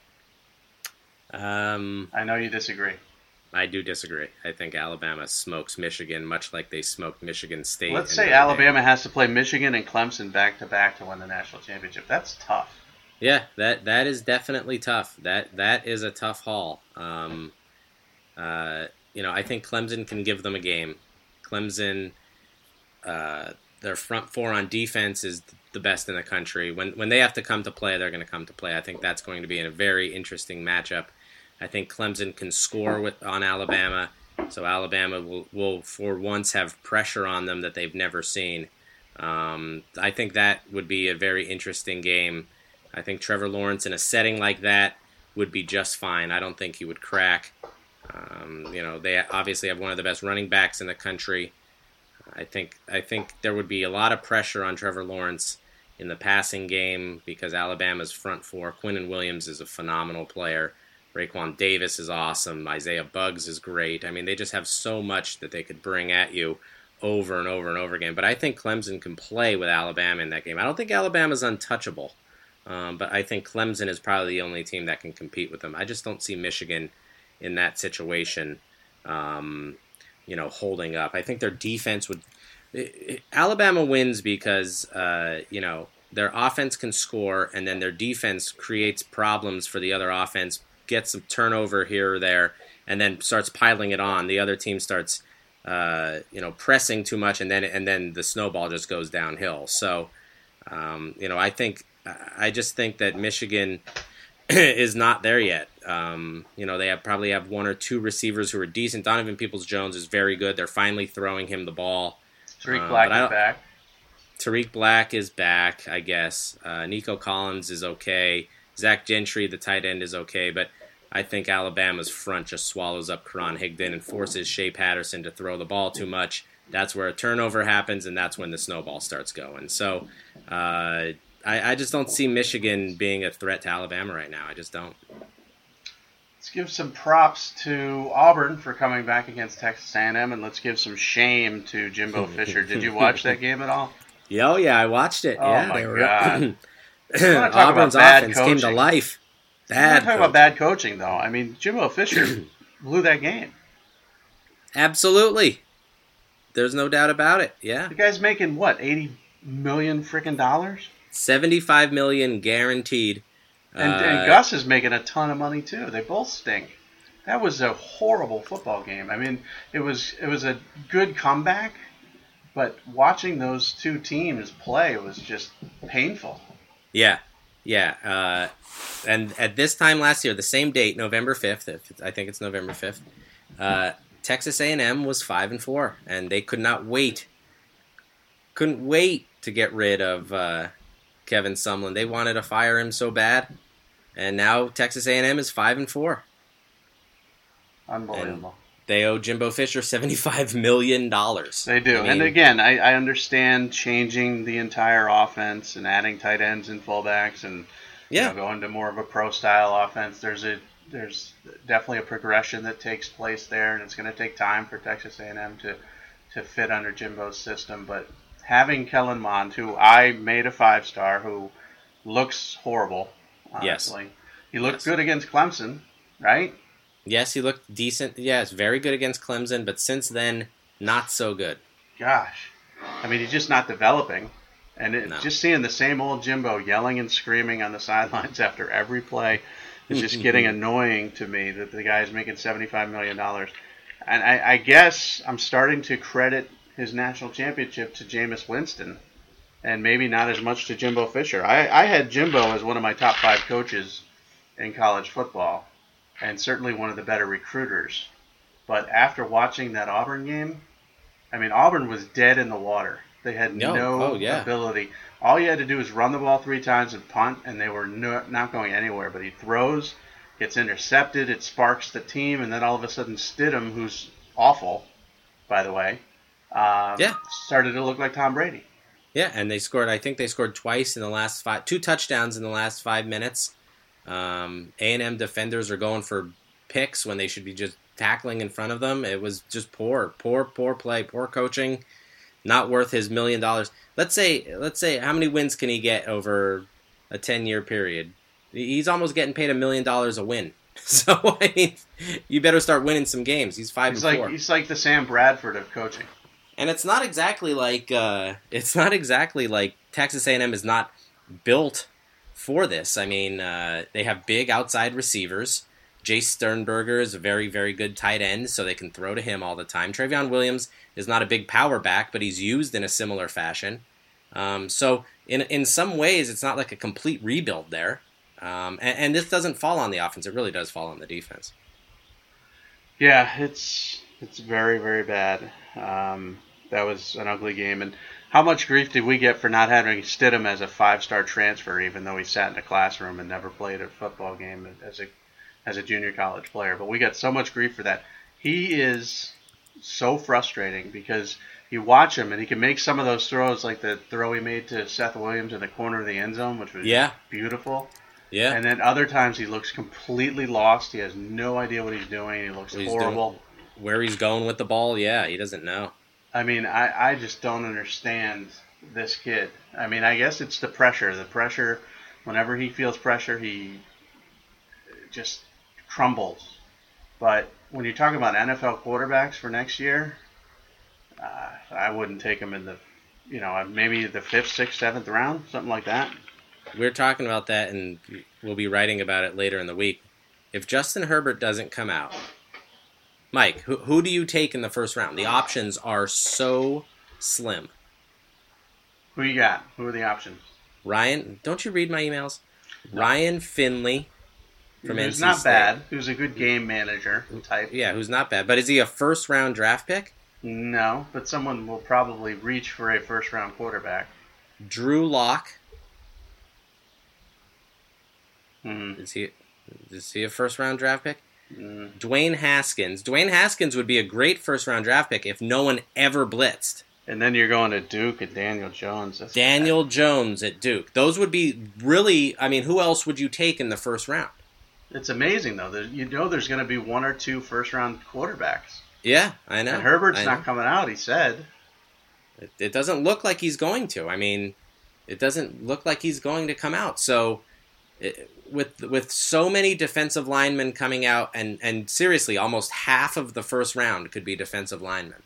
[SPEAKER 2] I know you disagree.
[SPEAKER 3] I do disagree. I think Alabama smokes Michigan much like they smoked Michigan State.
[SPEAKER 2] Let's say Alabama has to play Michigan and Clemson back-to-back to win the national championship. That's tough.
[SPEAKER 3] Yeah, that is definitely tough. That is a tough haul. I think Clemson can give them a game. Clemson, their front 4 on defense is the best in the country. When they have to come to play, they're going to come to play. I think that's going to be a very interesting matchup. I think Clemson can score on Alabama, so Alabama will for once have pressure on them that they've never seen. I think that would be a very interesting game. I think Trevor Lawrence in a setting like that would be just fine. I don't think he would crack. They obviously have one of the best running backs in the country. I think there would be a lot of pressure on Trevor Lawrence in the passing game because Alabama's front 4. Quinnen Williams is a phenomenal player. Raekwon Davis is awesome. Isaiah Buggs is great. I mean, they just have so much that they could bring at you over and over and over again. But I think Clemson can play with Alabama in that game. I don't think Alabama's untouchable, but I think Clemson is probably the only team that can compete with them. I just don't see Michigan in that situation, holding up. I think their defense would... Alabama wins because, their offense can score, and then their defense creates problems for the other offense, gets some turnover here or there, and then starts piling it on. The other team starts, pressing too much, and then the snowball just goes downhill. So, I just think that Michigan is not there yet. They probably have 1 or 2 receivers who are decent. Donovan Peoples-Jones is very good. They're finally throwing him the ball.
[SPEAKER 2] Tariq Black is back.
[SPEAKER 3] Tariq Black is back, I guess. Nico Collins is okay. Zach Gentry, the tight end, is okay. But I think Alabama's front just swallows up Karan Higdon and forces Shea Patterson to throw the ball too much. That's where a turnover happens, and that's when the snowball starts going. So I just don't see Michigan being a threat to Alabama right now. I just don't.
[SPEAKER 2] Let's give some props to Auburn for coming back against Texas A&M, and let's give some shame to Jimbo Fisher. Did you watch that game at all?
[SPEAKER 3] Oh, yeah, I watched it.
[SPEAKER 2] Oh,
[SPEAKER 3] yeah,
[SPEAKER 2] my God.
[SPEAKER 3] Auburn's offense came to life.
[SPEAKER 2] We're not talking about bad coaching, though. I mean, Jimbo Fisher blew that game.
[SPEAKER 3] Absolutely. There's no doubt about it. Yeah.
[SPEAKER 2] The guy's making, what, $80 million freaking dollars?
[SPEAKER 3] $75 million guaranteed.
[SPEAKER 2] And Gus is making a ton of money, too. They both stink. That was a horrible football game. I mean, it was a good comeback, but watching those two teams play was just painful.
[SPEAKER 3] Yeah. Yeah. And at this time last year, the same date, November 5th, I think it's November 5th, Texas A&M was 5-4, and they couldn't wait to get rid of Kevin Sumlin. They wanted to fire him so bad, and now Texas A&M is 5-4.
[SPEAKER 2] Unbelievable.
[SPEAKER 3] And they owe Jimbo Fisher $75 million.
[SPEAKER 2] They do. And again, I understand changing the entire offense and adding tight ends and fullbacks and going to more of a pro-style offense. There's definitely a progression that takes place there, and it's going to take time for Texas A&M to fit under Jimbo's system. But having Kellen Mond, who I made a 5-star, who looks horrible, honestly. Yes. He looked good against Clemson, right?
[SPEAKER 3] Yes, he looked decent. Yes, very good against Clemson, but since then, not so good.
[SPEAKER 2] Gosh. I mean, he's just not developing. And just seeing the same old Jimbo yelling and screaming on the sidelines after every play is just getting annoying to me that the guy is making $75 million. And I guess I'm starting to credit his national championship to Jameis Winston and maybe not as much to Jimbo Fisher. I had Jimbo as one of my top 5 coaches in college football and certainly one of the better recruiters. But after watching that Auburn game, I mean, Auburn was dead in the water. They had no ability. All you had to do was run the ball 3 times and punt, and they were not going anywhere. But he throws, gets intercepted, it sparks the team, and then all of a sudden Stidham, who's awful, by the way, started to look like Tom Brady.
[SPEAKER 3] Yeah, and I think they scored twice in the last 2 touchdowns in the last 5 minutes. A&M defenders are going for picks when they should be just tackling in front of them. It was just poor play, poor coaching. Not worth his $1 million. Let's say, how many wins can he get over a 10-year period? He's almost getting paid $1 million a win. So I mean, you better start winning some games. He's 5-4.
[SPEAKER 2] He's like the Sam Bradford of coaching.
[SPEAKER 3] And it's not exactly like Texas A&M is not built for this. I mean, they have big outside receivers. Jace Sternberger is a very, very good tight end, so they can throw to him all the time. Trevion Williams is not a big power back, but he's used in a similar fashion. So in some ways, it's not like a complete rebuild there. And this doesn't fall on the offense. It really does fall on the defense.
[SPEAKER 2] Yeah, it's very, very bad. That was an ugly game. And how much grief did we get for not having Stidham as a 5-star transfer, even though he sat in a classroom and never played a football game as a junior college player? But we got so much grief for that. He is so frustrating because you watch him and he can make some of those throws, like the throw he made to Seth Williams in the corner of the end zone, which was beautiful. Yeah. And then other times he looks completely lost. He has no idea what he's doing. He looks horrible.
[SPEAKER 3] Where he's going with the ball, he doesn't know.
[SPEAKER 2] I mean, I just don't understand this kid. I mean, I guess it's the pressure. The pressure, whenever he feels pressure, he just crumbles. But when you're talking about NFL quarterbacks for next year, I wouldn't take him in the, maybe the 5th, 6th, 7th round, something like that.
[SPEAKER 3] We're talking about that, and we'll be writing about it later in the week. If Justin Herbert doesn't come out, Mike, who do you take in the first round? The options are so slim.
[SPEAKER 2] Who you got? Who are the options?
[SPEAKER 3] Ryan, don't you read my emails? No. Ryan Finley from NC State.
[SPEAKER 2] Who's not bad. Who's a good game manager type.
[SPEAKER 3] Yeah, who's not bad. But is he a first-round draft pick?
[SPEAKER 2] No, but someone will probably reach for a first-round quarterback.
[SPEAKER 3] Drew Lock.
[SPEAKER 2] Mm-hmm.
[SPEAKER 3] Is Is he a first-round draft pick? Dwayne Haskins. Dwayne Haskins would be a great first-round draft pick if no one ever blitzed.
[SPEAKER 2] And then you're going to Duke and Daniel Jones. That's
[SPEAKER 3] Daniel Jones at Duke. Those would be really, I mean, who else would you take in the first round?
[SPEAKER 2] It's amazing, though. There's going to be one or two first-round quarterbacks.
[SPEAKER 3] Yeah, I know.
[SPEAKER 2] And Herbert's not coming out, he said.
[SPEAKER 3] It doesn't look like he's going to. I mean, it doesn't look like he's going to come out. So with so many defensive linemen coming out, and seriously, almost half of the first round could be defensive linemen.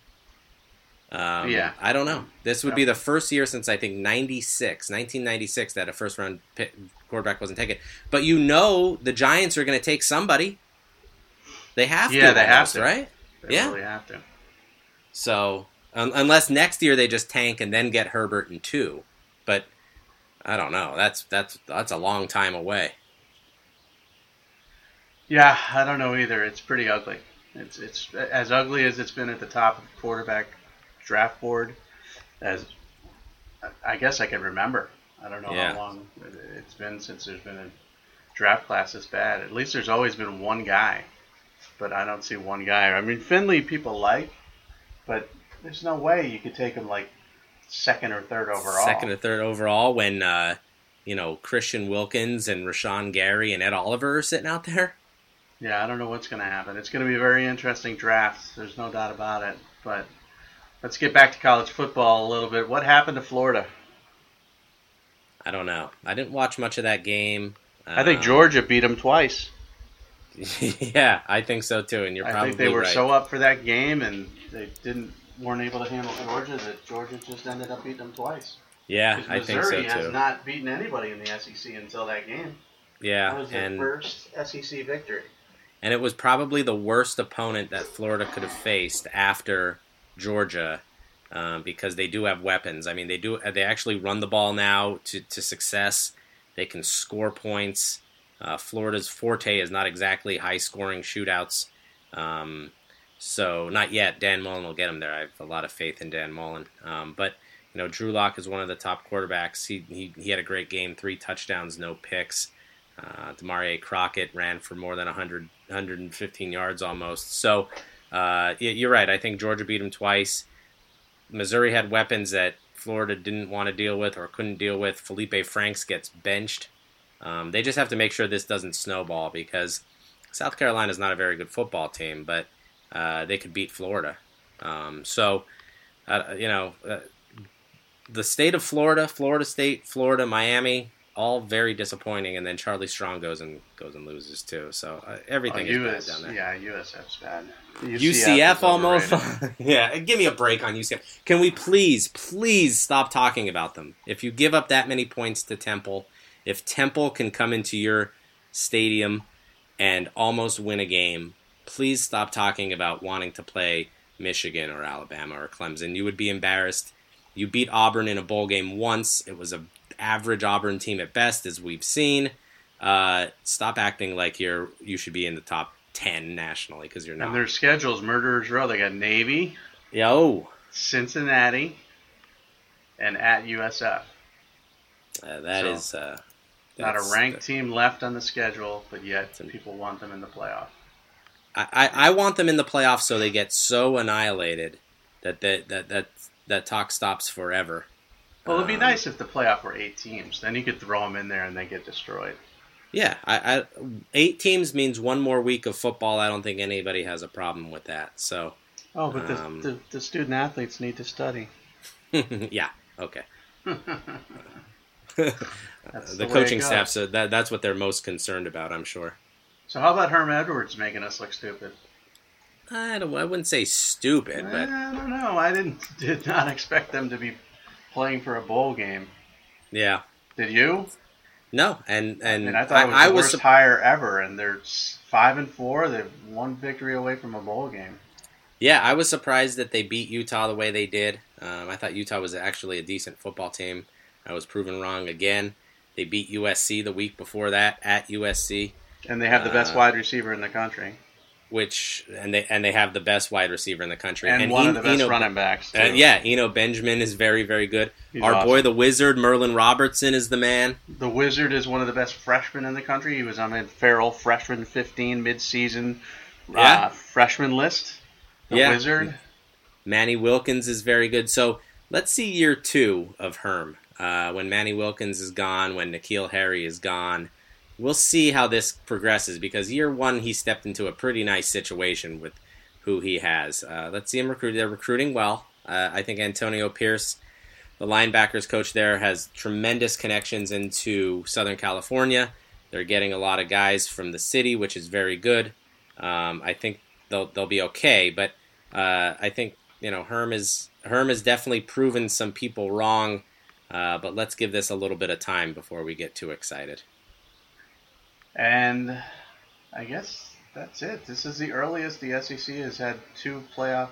[SPEAKER 3] I don't know. This would be the first year since, I think, 1996, that a first-round quarterback wasn't taken. But the Giants are going to take somebody. They have to.
[SPEAKER 2] Yeah, they have to.
[SPEAKER 3] Right?
[SPEAKER 2] They really have to.
[SPEAKER 3] So, unless next year they just tank and then get Herbert in 2. But, I don't know. That's a long time away.
[SPEAKER 2] Yeah, I don't know either. It's pretty ugly. It's as ugly as it's been at the top of the quarterback draft board as I guess I can remember. I don't know how long it's been since there's been a draft class this bad. At least there's always been one guy, but I don't see one guy. I mean, Finley people like, but there's no way you could take him like second or third overall when Christian Wilkins and Rashawn Gary and Ed Oliver are sitting out there. Yeah, I don't know what's going to happen. It's going to be a very interesting draft. There's no doubt about it. But let's get back to college football a little bit. What happened to Florida? I don't know. I didn't watch much of that game. I think Georgia beat them twice. Yeah, I think so too. And I think they were so up for that game, and they weren't able to handle Georgia that Georgia just ended up beating them twice. Yeah, I think so too. Missouri has not beaten anybody in the SEC until that game. Yeah, that was their first SEC victory. And it was probably the worst opponent that Florida could have faced after Georgia, because they do have weapons. I mean, they actually run the ball now to success. They can score points. Florida's forte is not exactly high-scoring shootouts. So not yet. Dan Mullen will get them there. I have a lot of faith in Dan Mullen. But Drew Lock is one of the top quarterbacks. He had a great game, 3 touchdowns, no picks. Demarie Crockett ran for more than 115 yards almost. So you're right. I think Georgia beat him twice. Missouri had weapons that Florida didn't want to deal with or couldn't deal with. Felipe Franks gets benched. They just have to make sure this doesn't snowball, because South Carolina is not a very good football team, but they could beat Florida. The state of Florida, Florida State, Florida, Miami, all very disappointing, and then Charlie Strong goes and loses too. So everything is bad down there. Yeah, USF's bad. UCF almost. Yeah, give me a break on UCF. Can we please stop talking about them? If you give up that many points to Temple, if Temple can come into your stadium and almost win a game, please stop talking about wanting to play Michigan or Alabama or Clemson. You would be embarrassed. You beat Auburn in a bowl game once. It was an average Auburn team at best, as we've seen. Stop acting like you should be in the top 10 nationally, because you're not. And their schedule's murderer's row. They got Navy, Cincinnati, and at USF. That's not a ranked team left on the schedule, but yet people want them in the playoff. I want them in the playoff so they get so annihilated that talk stops forever. Well, it'd be nice if the playoff were 8 teams. Then you could throw them in there and they get destroyed. Yeah, 8 teams means one more week of football. I don't think anybody has a problem with that. So. Oh, but the student athletes need to study. Yeah. Okay. The coaching staff said that's what they're most concerned about, I'm sure. So how about Herm Edwards making us look stupid? I wouldn't say stupid, but I don't know. I did not expect them to be playing for a bowl game. Yeah. Did you? No, and I thought it was the worst hire ever, and they're 5-4. They're 1 victory away from a bowl game. Yeah, I was surprised that they beat Utah the way they did. I thought Utah was actually a decent football team. I was proven wrong again. They beat USC the week before that at USC. And they have the best wide receiver in the country.
[SPEAKER 3] and they have the best wide receiver in the country,
[SPEAKER 2] and one of the best running backs. Too.
[SPEAKER 3] Eno Benjamin is very, very good.
[SPEAKER 2] He's
[SPEAKER 3] Our
[SPEAKER 2] awesome.
[SPEAKER 3] boy, the Wizard, Merlin Robertson, is the man.
[SPEAKER 2] The Wizard is one of the best freshmen in the country. He was on the Farrell freshman 15 mid-season freshman list. The Wizard.
[SPEAKER 3] Manny Wilkins is very good. So let's see year 2 of Herm. When Manny Wilkins is gone, when N'Keal Harry is gone. We'll see how this progresses, because year 1 he stepped into a pretty nice situation with who he has. Let's see him recruit. They're recruiting well. I think Antonio Pierce, the linebackers coach there, has tremendous connections into Southern California. They're getting a lot of guys from the city, which is very good. I think they'll be okay, but I think Herm has definitely proven some people wrong. But let's give this a little bit of time before we get too excited.
[SPEAKER 2] And I guess that's it. This is the earliest the SEC has had 2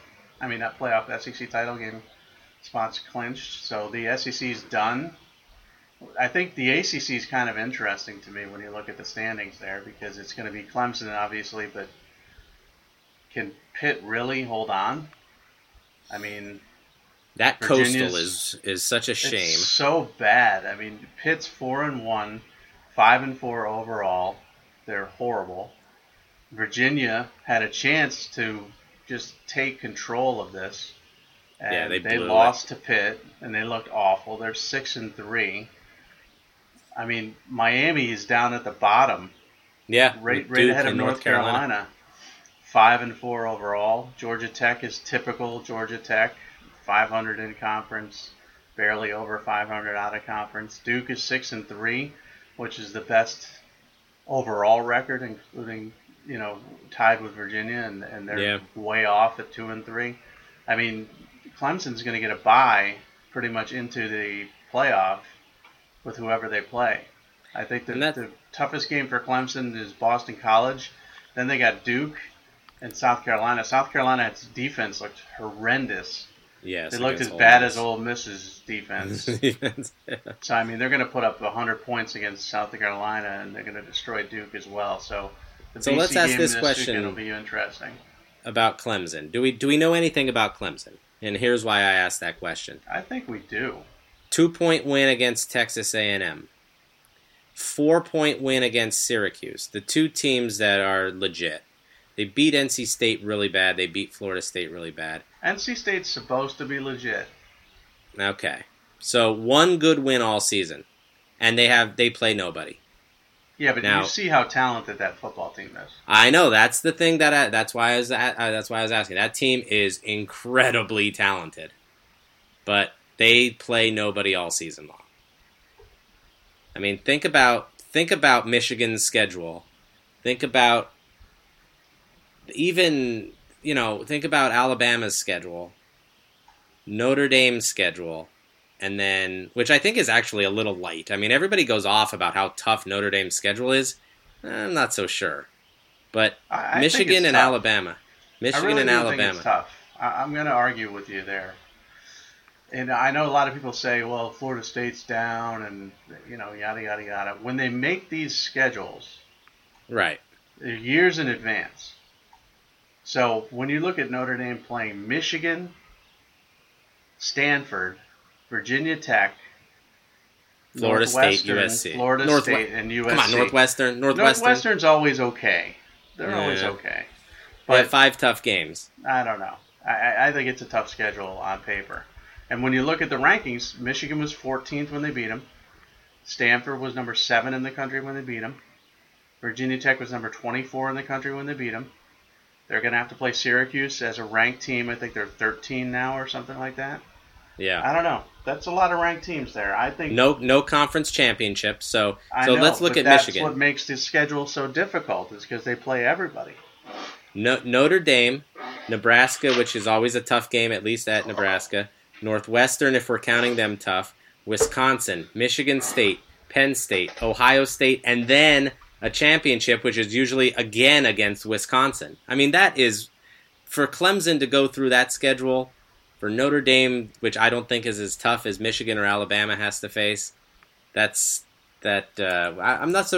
[SPEAKER 2] SEC title game spots clinched. So the SEC's done. I think the ACC is kind of interesting to me when you look at the standings there, because it's going to be Clemson, obviously, but can Pitt really hold on? I mean,
[SPEAKER 3] that
[SPEAKER 2] Virginia's,
[SPEAKER 3] Coastal is such a shame.
[SPEAKER 2] It's so bad. I mean, Pitt's 4-1. 5-4 overall. They're horrible. Virginia had a chance to just take control of this, and they lost to Pitt, and they looked awful. They're 6-3. I mean, Miami is down at the bottom.
[SPEAKER 3] Yeah,
[SPEAKER 2] right ahead of North Carolina. 5-4 overall. Georgia Tech is typical Georgia Tech. 500 in conference, barely over 500 out of conference. Duke is 6-3. Which is the best overall record, including, tied with Virginia, and they're way off at 2-3. I mean, Clemson's going to get a bye pretty much into the playoff with whoever they play. I think the toughest game for Clemson is Boston College. Then they got Duke and South Carolina. South Carolina's defense looked horrendous.
[SPEAKER 3] Yes,
[SPEAKER 2] they looked as bad as Ole Miss's defense. So, I mean, they're going to put up 100 points against South Carolina, and they're going to destroy Duke as well. So, BC
[SPEAKER 3] let's ask
[SPEAKER 2] game
[SPEAKER 3] this question
[SPEAKER 2] will be interesting.
[SPEAKER 3] About Clemson. Do we know anything about Clemson? And here's why I asked that question.
[SPEAKER 2] I think we do.
[SPEAKER 3] 2-point win against Texas A&M. 4-point win against Syracuse. The 2 teams that are legit. They beat NC State really bad. They beat Florida State really bad.
[SPEAKER 2] NC State's supposed to be legit.
[SPEAKER 3] Okay. So 1 good win all season. And they play nobody.
[SPEAKER 2] Yeah, but you see how talented that football team is.
[SPEAKER 3] I know. That's the thing that's why I was asking. That team is incredibly talented. But they play nobody all season long. I mean, think about Michigan's schedule. Think about think about Alabama's schedule, Notre Dame's schedule, and then, which I think is actually a little light. I mean, everybody goes off about how tough Notre Dame's schedule is. I'm not so sure. But Michigan and Alabama. Michigan and Alabama.
[SPEAKER 2] Think it's tough. I'm going to argue with you there. And I know a lot of people say, well, Florida State's down and, yada, yada, yada. When they make these schedules,
[SPEAKER 3] right,
[SPEAKER 2] they're years in advance. So when you look at Notre Dame playing Michigan, Stanford, Virginia Tech,
[SPEAKER 3] Florida State, USC.
[SPEAKER 2] Florida State, and USC.
[SPEAKER 3] Come on, Northwestern.
[SPEAKER 2] Northwestern's always okay. They're always okay.
[SPEAKER 3] But they have 5 tough games.
[SPEAKER 2] I don't know. I think it's a tough schedule on paper. And when you look at the rankings, Michigan was 14th when they beat them. Stanford was number 7 in the country when they beat them. Virginia Tech was number 24 in the country when they beat them. They're going to have to play Syracuse as a ranked team. I think they're 13 now or something like that.
[SPEAKER 3] Yeah.
[SPEAKER 2] I don't know. That's a lot of ranked teams there. I think
[SPEAKER 3] no conference championship. So let's look at Michigan.
[SPEAKER 2] That's what makes the schedule so difficult, is because they play everybody.
[SPEAKER 3] Notre Dame, Nebraska, which is always a tough game, at least at Nebraska. Northwestern, if we're counting them tough. Wisconsin, Michigan State, Penn State, Ohio State, and then a championship, which is usually again against Wisconsin. I mean, that is, for Clemson to go through that schedule, for Notre Dame, which I don't think is as tough as Michigan or Alabama has to face, I'm not so sure.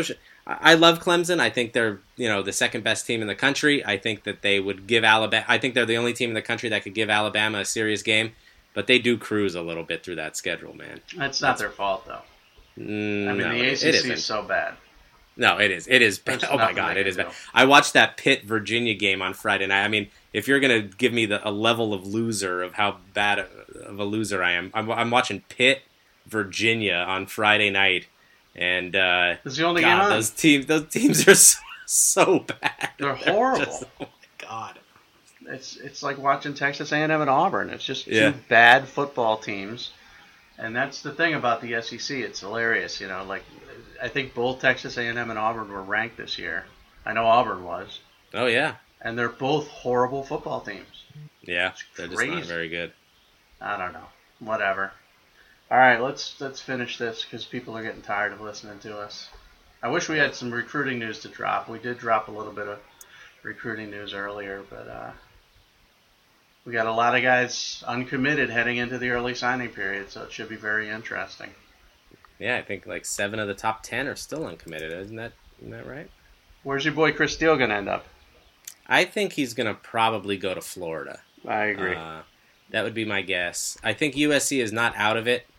[SPEAKER 3] I love Clemson. I think they're, the second best team in the country. I think that they would give Alabama. I think they're the only team in the country that could give Alabama a serious game. But they do cruise a little bit through that schedule, man.
[SPEAKER 2] That's not their fault, though. The ACC is so bad.
[SPEAKER 3] No, it is. It is bad. Oh, my God, it is bad. I watched that Pitt-Virginia game on Friday night. I mean, if you're going to give me a level of loser of how bad of a loser I am, I'm watching Pitt-Virginia on Friday night. And
[SPEAKER 2] it's the only game on.
[SPEAKER 3] Those teams are so bad.
[SPEAKER 2] They're horrible.
[SPEAKER 3] Oh, my God.
[SPEAKER 2] It's like watching Texas A&M and Auburn. It's just two bad football teams. And that's the thing about the SEC. It's hilarious, I think both Texas A&M and Auburn were ranked this year. I know Auburn was.
[SPEAKER 3] Oh, yeah.
[SPEAKER 2] And they're both horrible football teams.
[SPEAKER 3] Yeah, they're just not very good.
[SPEAKER 2] I don't know. Whatever. All right, let's finish this because people are getting tired of listening to us. I wish we had some recruiting news to drop. We did drop a little bit of recruiting news earlier, but we got a lot of guys uncommitted heading into the early signing period, so it should be very interesting.
[SPEAKER 3] Yeah, I think like 7 of the top 10 are still uncommitted. Isn't that right?
[SPEAKER 2] Where's your boy Chris Steele going to end up?
[SPEAKER 3] I think he's going to probably go to Florida.
[SPEAKER 2] I agree.
[SPEAKER 3] That would be my guess. I think USC is not out of it.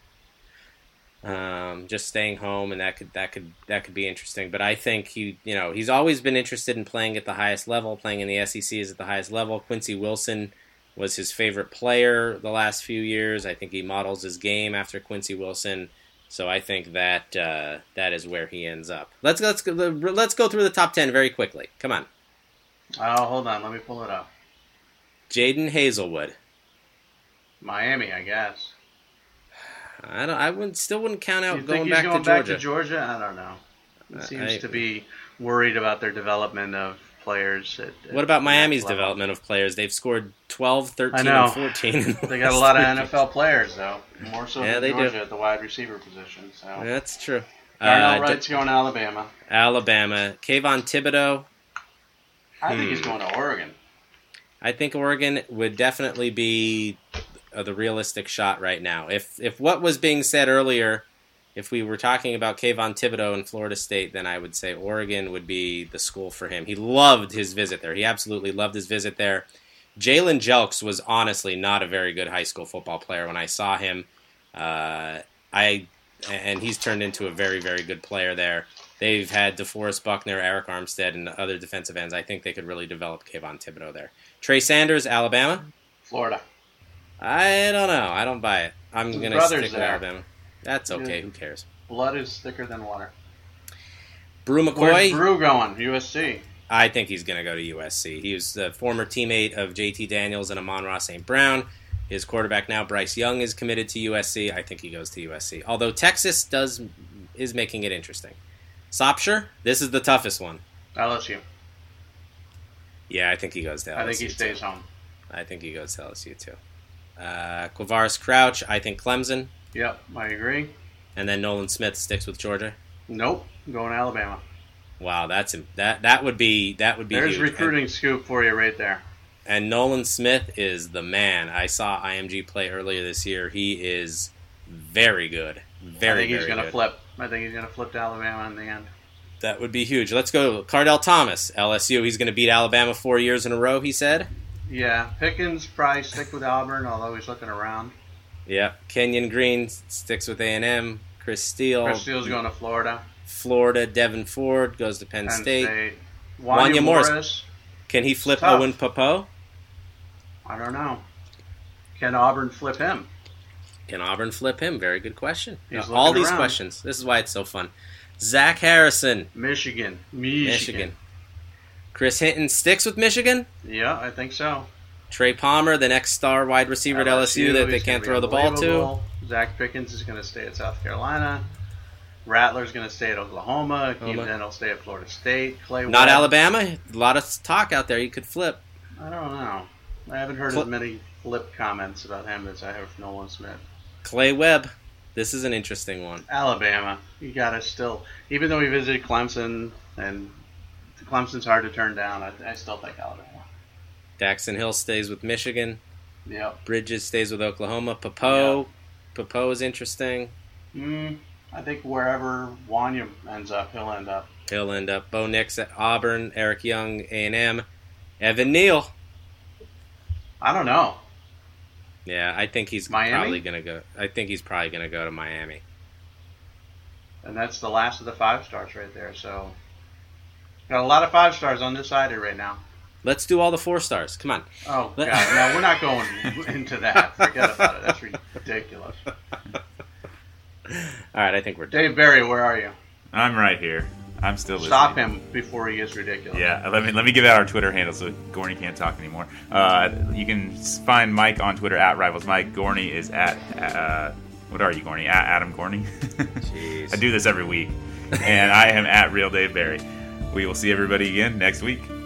[SPEAKER 3] Just staying home, and that could be interesting. But I think he's always been interested in playing at the highest level. Playing in the SEC is at the highest level. Quincy Wilson was his favorite player the last few years. I think he models his game after Quincy Wilson. So I think that that is where he ends up. Let's go through the top 10 very quickly. Come on.
[SPEAKER 2] Oh, hold on. Let me pull it up.
[SPEAKER 3] Jaden Hazelwood.
[SPEAKER 2] Miami, I guess.
[SPEAKER 3] I still wouldn't count out
[SPEAKER 2] going
[SPEAKER 3] back to Georgia.
[SPEAKER 2] Back to Georgia? I don't know. He seems to be worried about their development of players.
[SPEAKER 3] What about Miami's development of players? They've scored 12, 13, and 14.
[SPEAKER 2] They got a lot of NFL players, though. More so than Georgia
[SPEAKER 3] do.
[SPEAKER 2] At the wide receiver position. So
[SPEAKER 3] that's true.
[SPEAKER 2] Darnell Wright's going to Alabama.
[SPEAKER 3] Kayvon Thibodeau.
[SPEAKER 2] I think he's going to Oregon.
[SPEAKER 3] I think Oregon would definitely be the realistic shot right now. If what was being said earlier, if we were talking about Kayvon Thibodeau in Florida State, then I would say Oregon would be the school for him. He loved his visit there. He absolutely loved his visit there. Jalen Jelks was honestly not a very good high school football player when I saw him. And he's turned into a very, very good player there. They've had DeForest Buckner, Eric Armstead, and other defensive ends. I think they could really develop Kayvon Thibodeau there. Trey Sanders, Alabama?
[SPEAKER 2] Florida.
[SPEAKER 3] I don't know. I don't buy it. I'm going to stick with Alabama. That's okay. Who cares?
[SPEAKER 2] Blood is thicker than water.
[SPEAKER 3] Brew McCoy?
[SPEAKER 2] Where's Brew going? USC.
[SPEAKER 3] I think he's going to go to USC. He was the former teammate of JT Daniels and Amon-Ra St. Brown. His quarterback now, Bryce Young, is committed to USC. I think he goes to USC. Although Texas is making it interesting. Sopsher, this is the toughest one.
[SPEAKER 2] LSU.
[SPEAKER 3] Yeah, I think he goes to LSU.
[SPEAKER 2] I think he stays home.
[SPEAKER 3] I think he goes to LSU too. Quavaris Crouch, I think Clemson.
[SPEAKER 2] Yep, I agree.
[SPEAKER 3] And then Nolan Smith sticks with Georgia.
[SPEAKER 2] Nope, going to Alabama.
[SPEAKER 3] Wow, that would be
[SPEAKER 2] There's
[SPEAKER 3] huge.
[SPEAKER 2] Recruiting scoop for you right there.
[SPEAKER 3] And Nolan Smith is the man. I saw IMG play earlier this year. He is very good. I
[SPEAKER 2] think he's going to flip. I think he's going to flip to Alabama in the end.
[SPEAKER 3] That would be huge. Let's go. Cardell Thomas, LSU. He's going to beat Alabama 4 years in a row, he said.
[SPEAKER 2] Yeah. Pickens probably stick with Auburn, although he's looking around.
[SPEAKER 3] Yeah. Kenyon Green sticks with A&M. Chris Steele.
[SPEAKER 2] Chris Steele's going to Florida.
[SPEAKER 3] Florida. Devin Ford goes to Penn State.
[SPEAKER 2] Wanya Morris.
[SPEAKER 3] Can he flip Owen Popo?
[SPEAKER 2] I don't know. Can Auburn flip him?
[SPEAKER 3] Very good question.
[SPEAKER 2] All
[SPEAKER 3] these questions. This is why it's so fun. Zach Harrison.
[SPEAKER 2] Michigan.
[SPEAKER 3] Chris Hinton sticks with Michigan?
[SPEAKER 2] Yeah, I think so.
[SPEAKER 3] Trey Palmer, the next star wide receiver at LSU that they can't throw the ball to.
[SPEAKER 2] Zach Pickens is going to stay at South Carolina. Rattler's going to stay at Oklahoma. Keaton will stay at Florida State. Clay
[SPEAKER 3] Not
[SPEAKER 2] Webb.
[SPEAKER 3] Alabama? A lot of talk out there. He could flip.
[SPEAKER 2] I don't know. I haven't heard as many flip comments about him as I have with Nolan Smith.
[SPEAKER 3] Clay Webb. This is an interesting one.
[SPEAKER 2] Alabama. You got to still, even though he visited Clemson, and Clemson's hard to turn down, I still think Alabama.
[SPEAKER 3] Daxton Hill stays with Michigan.
[SPEAKER 2] Yep.
[SPEAKER 3] Bridges stays with Oklahoma. Popo is interesting.
[SPEAKER 2] I I think wherever Wanya ends up, he'll end up.
[SPEAKER 3] He'll end up. Bo Nix at Auburn, Eric Young, A&M, Evan Neal.
[SPEAKER 2] I don't know.
[SPEAKER 3] Yeah, I think he's
[SPEAKER 2] Miami?
[SPEAKER 3] probably gonna go. I think he's probably gonna go to Miami.
[SPEAKER 2] And that's the last of the 5 stars right there. So, got a lot of 5 stars undecided right now.
[SPEAKER 3] Let's do all the 4 stars. Come on.
[SPEAKER 2] Oh, God. No, we're not going into that. Forget about it. That's ridiculous.
[SPEAKER 3] All right, I think we're done.
[SPEAKER 2] Dave Barry, where are you?
[SPEAKER 4] I'm right here. I'm still listening.
[SPEAKER 2] Stop him before he gets ridiculous.
[SPEAKER 4] Yeah, let me give out our Twitter handle so Gorney can't talk anymore. You can find Mike on Twitter at Rivals Mike. Gorney is at what are you, Gorney? At Adam Gorney.
[SPEAKER 3] Jeez.
[SPEAKER 4] I do this every week, and I am at Real Dave Barry. We will see everybody again next week.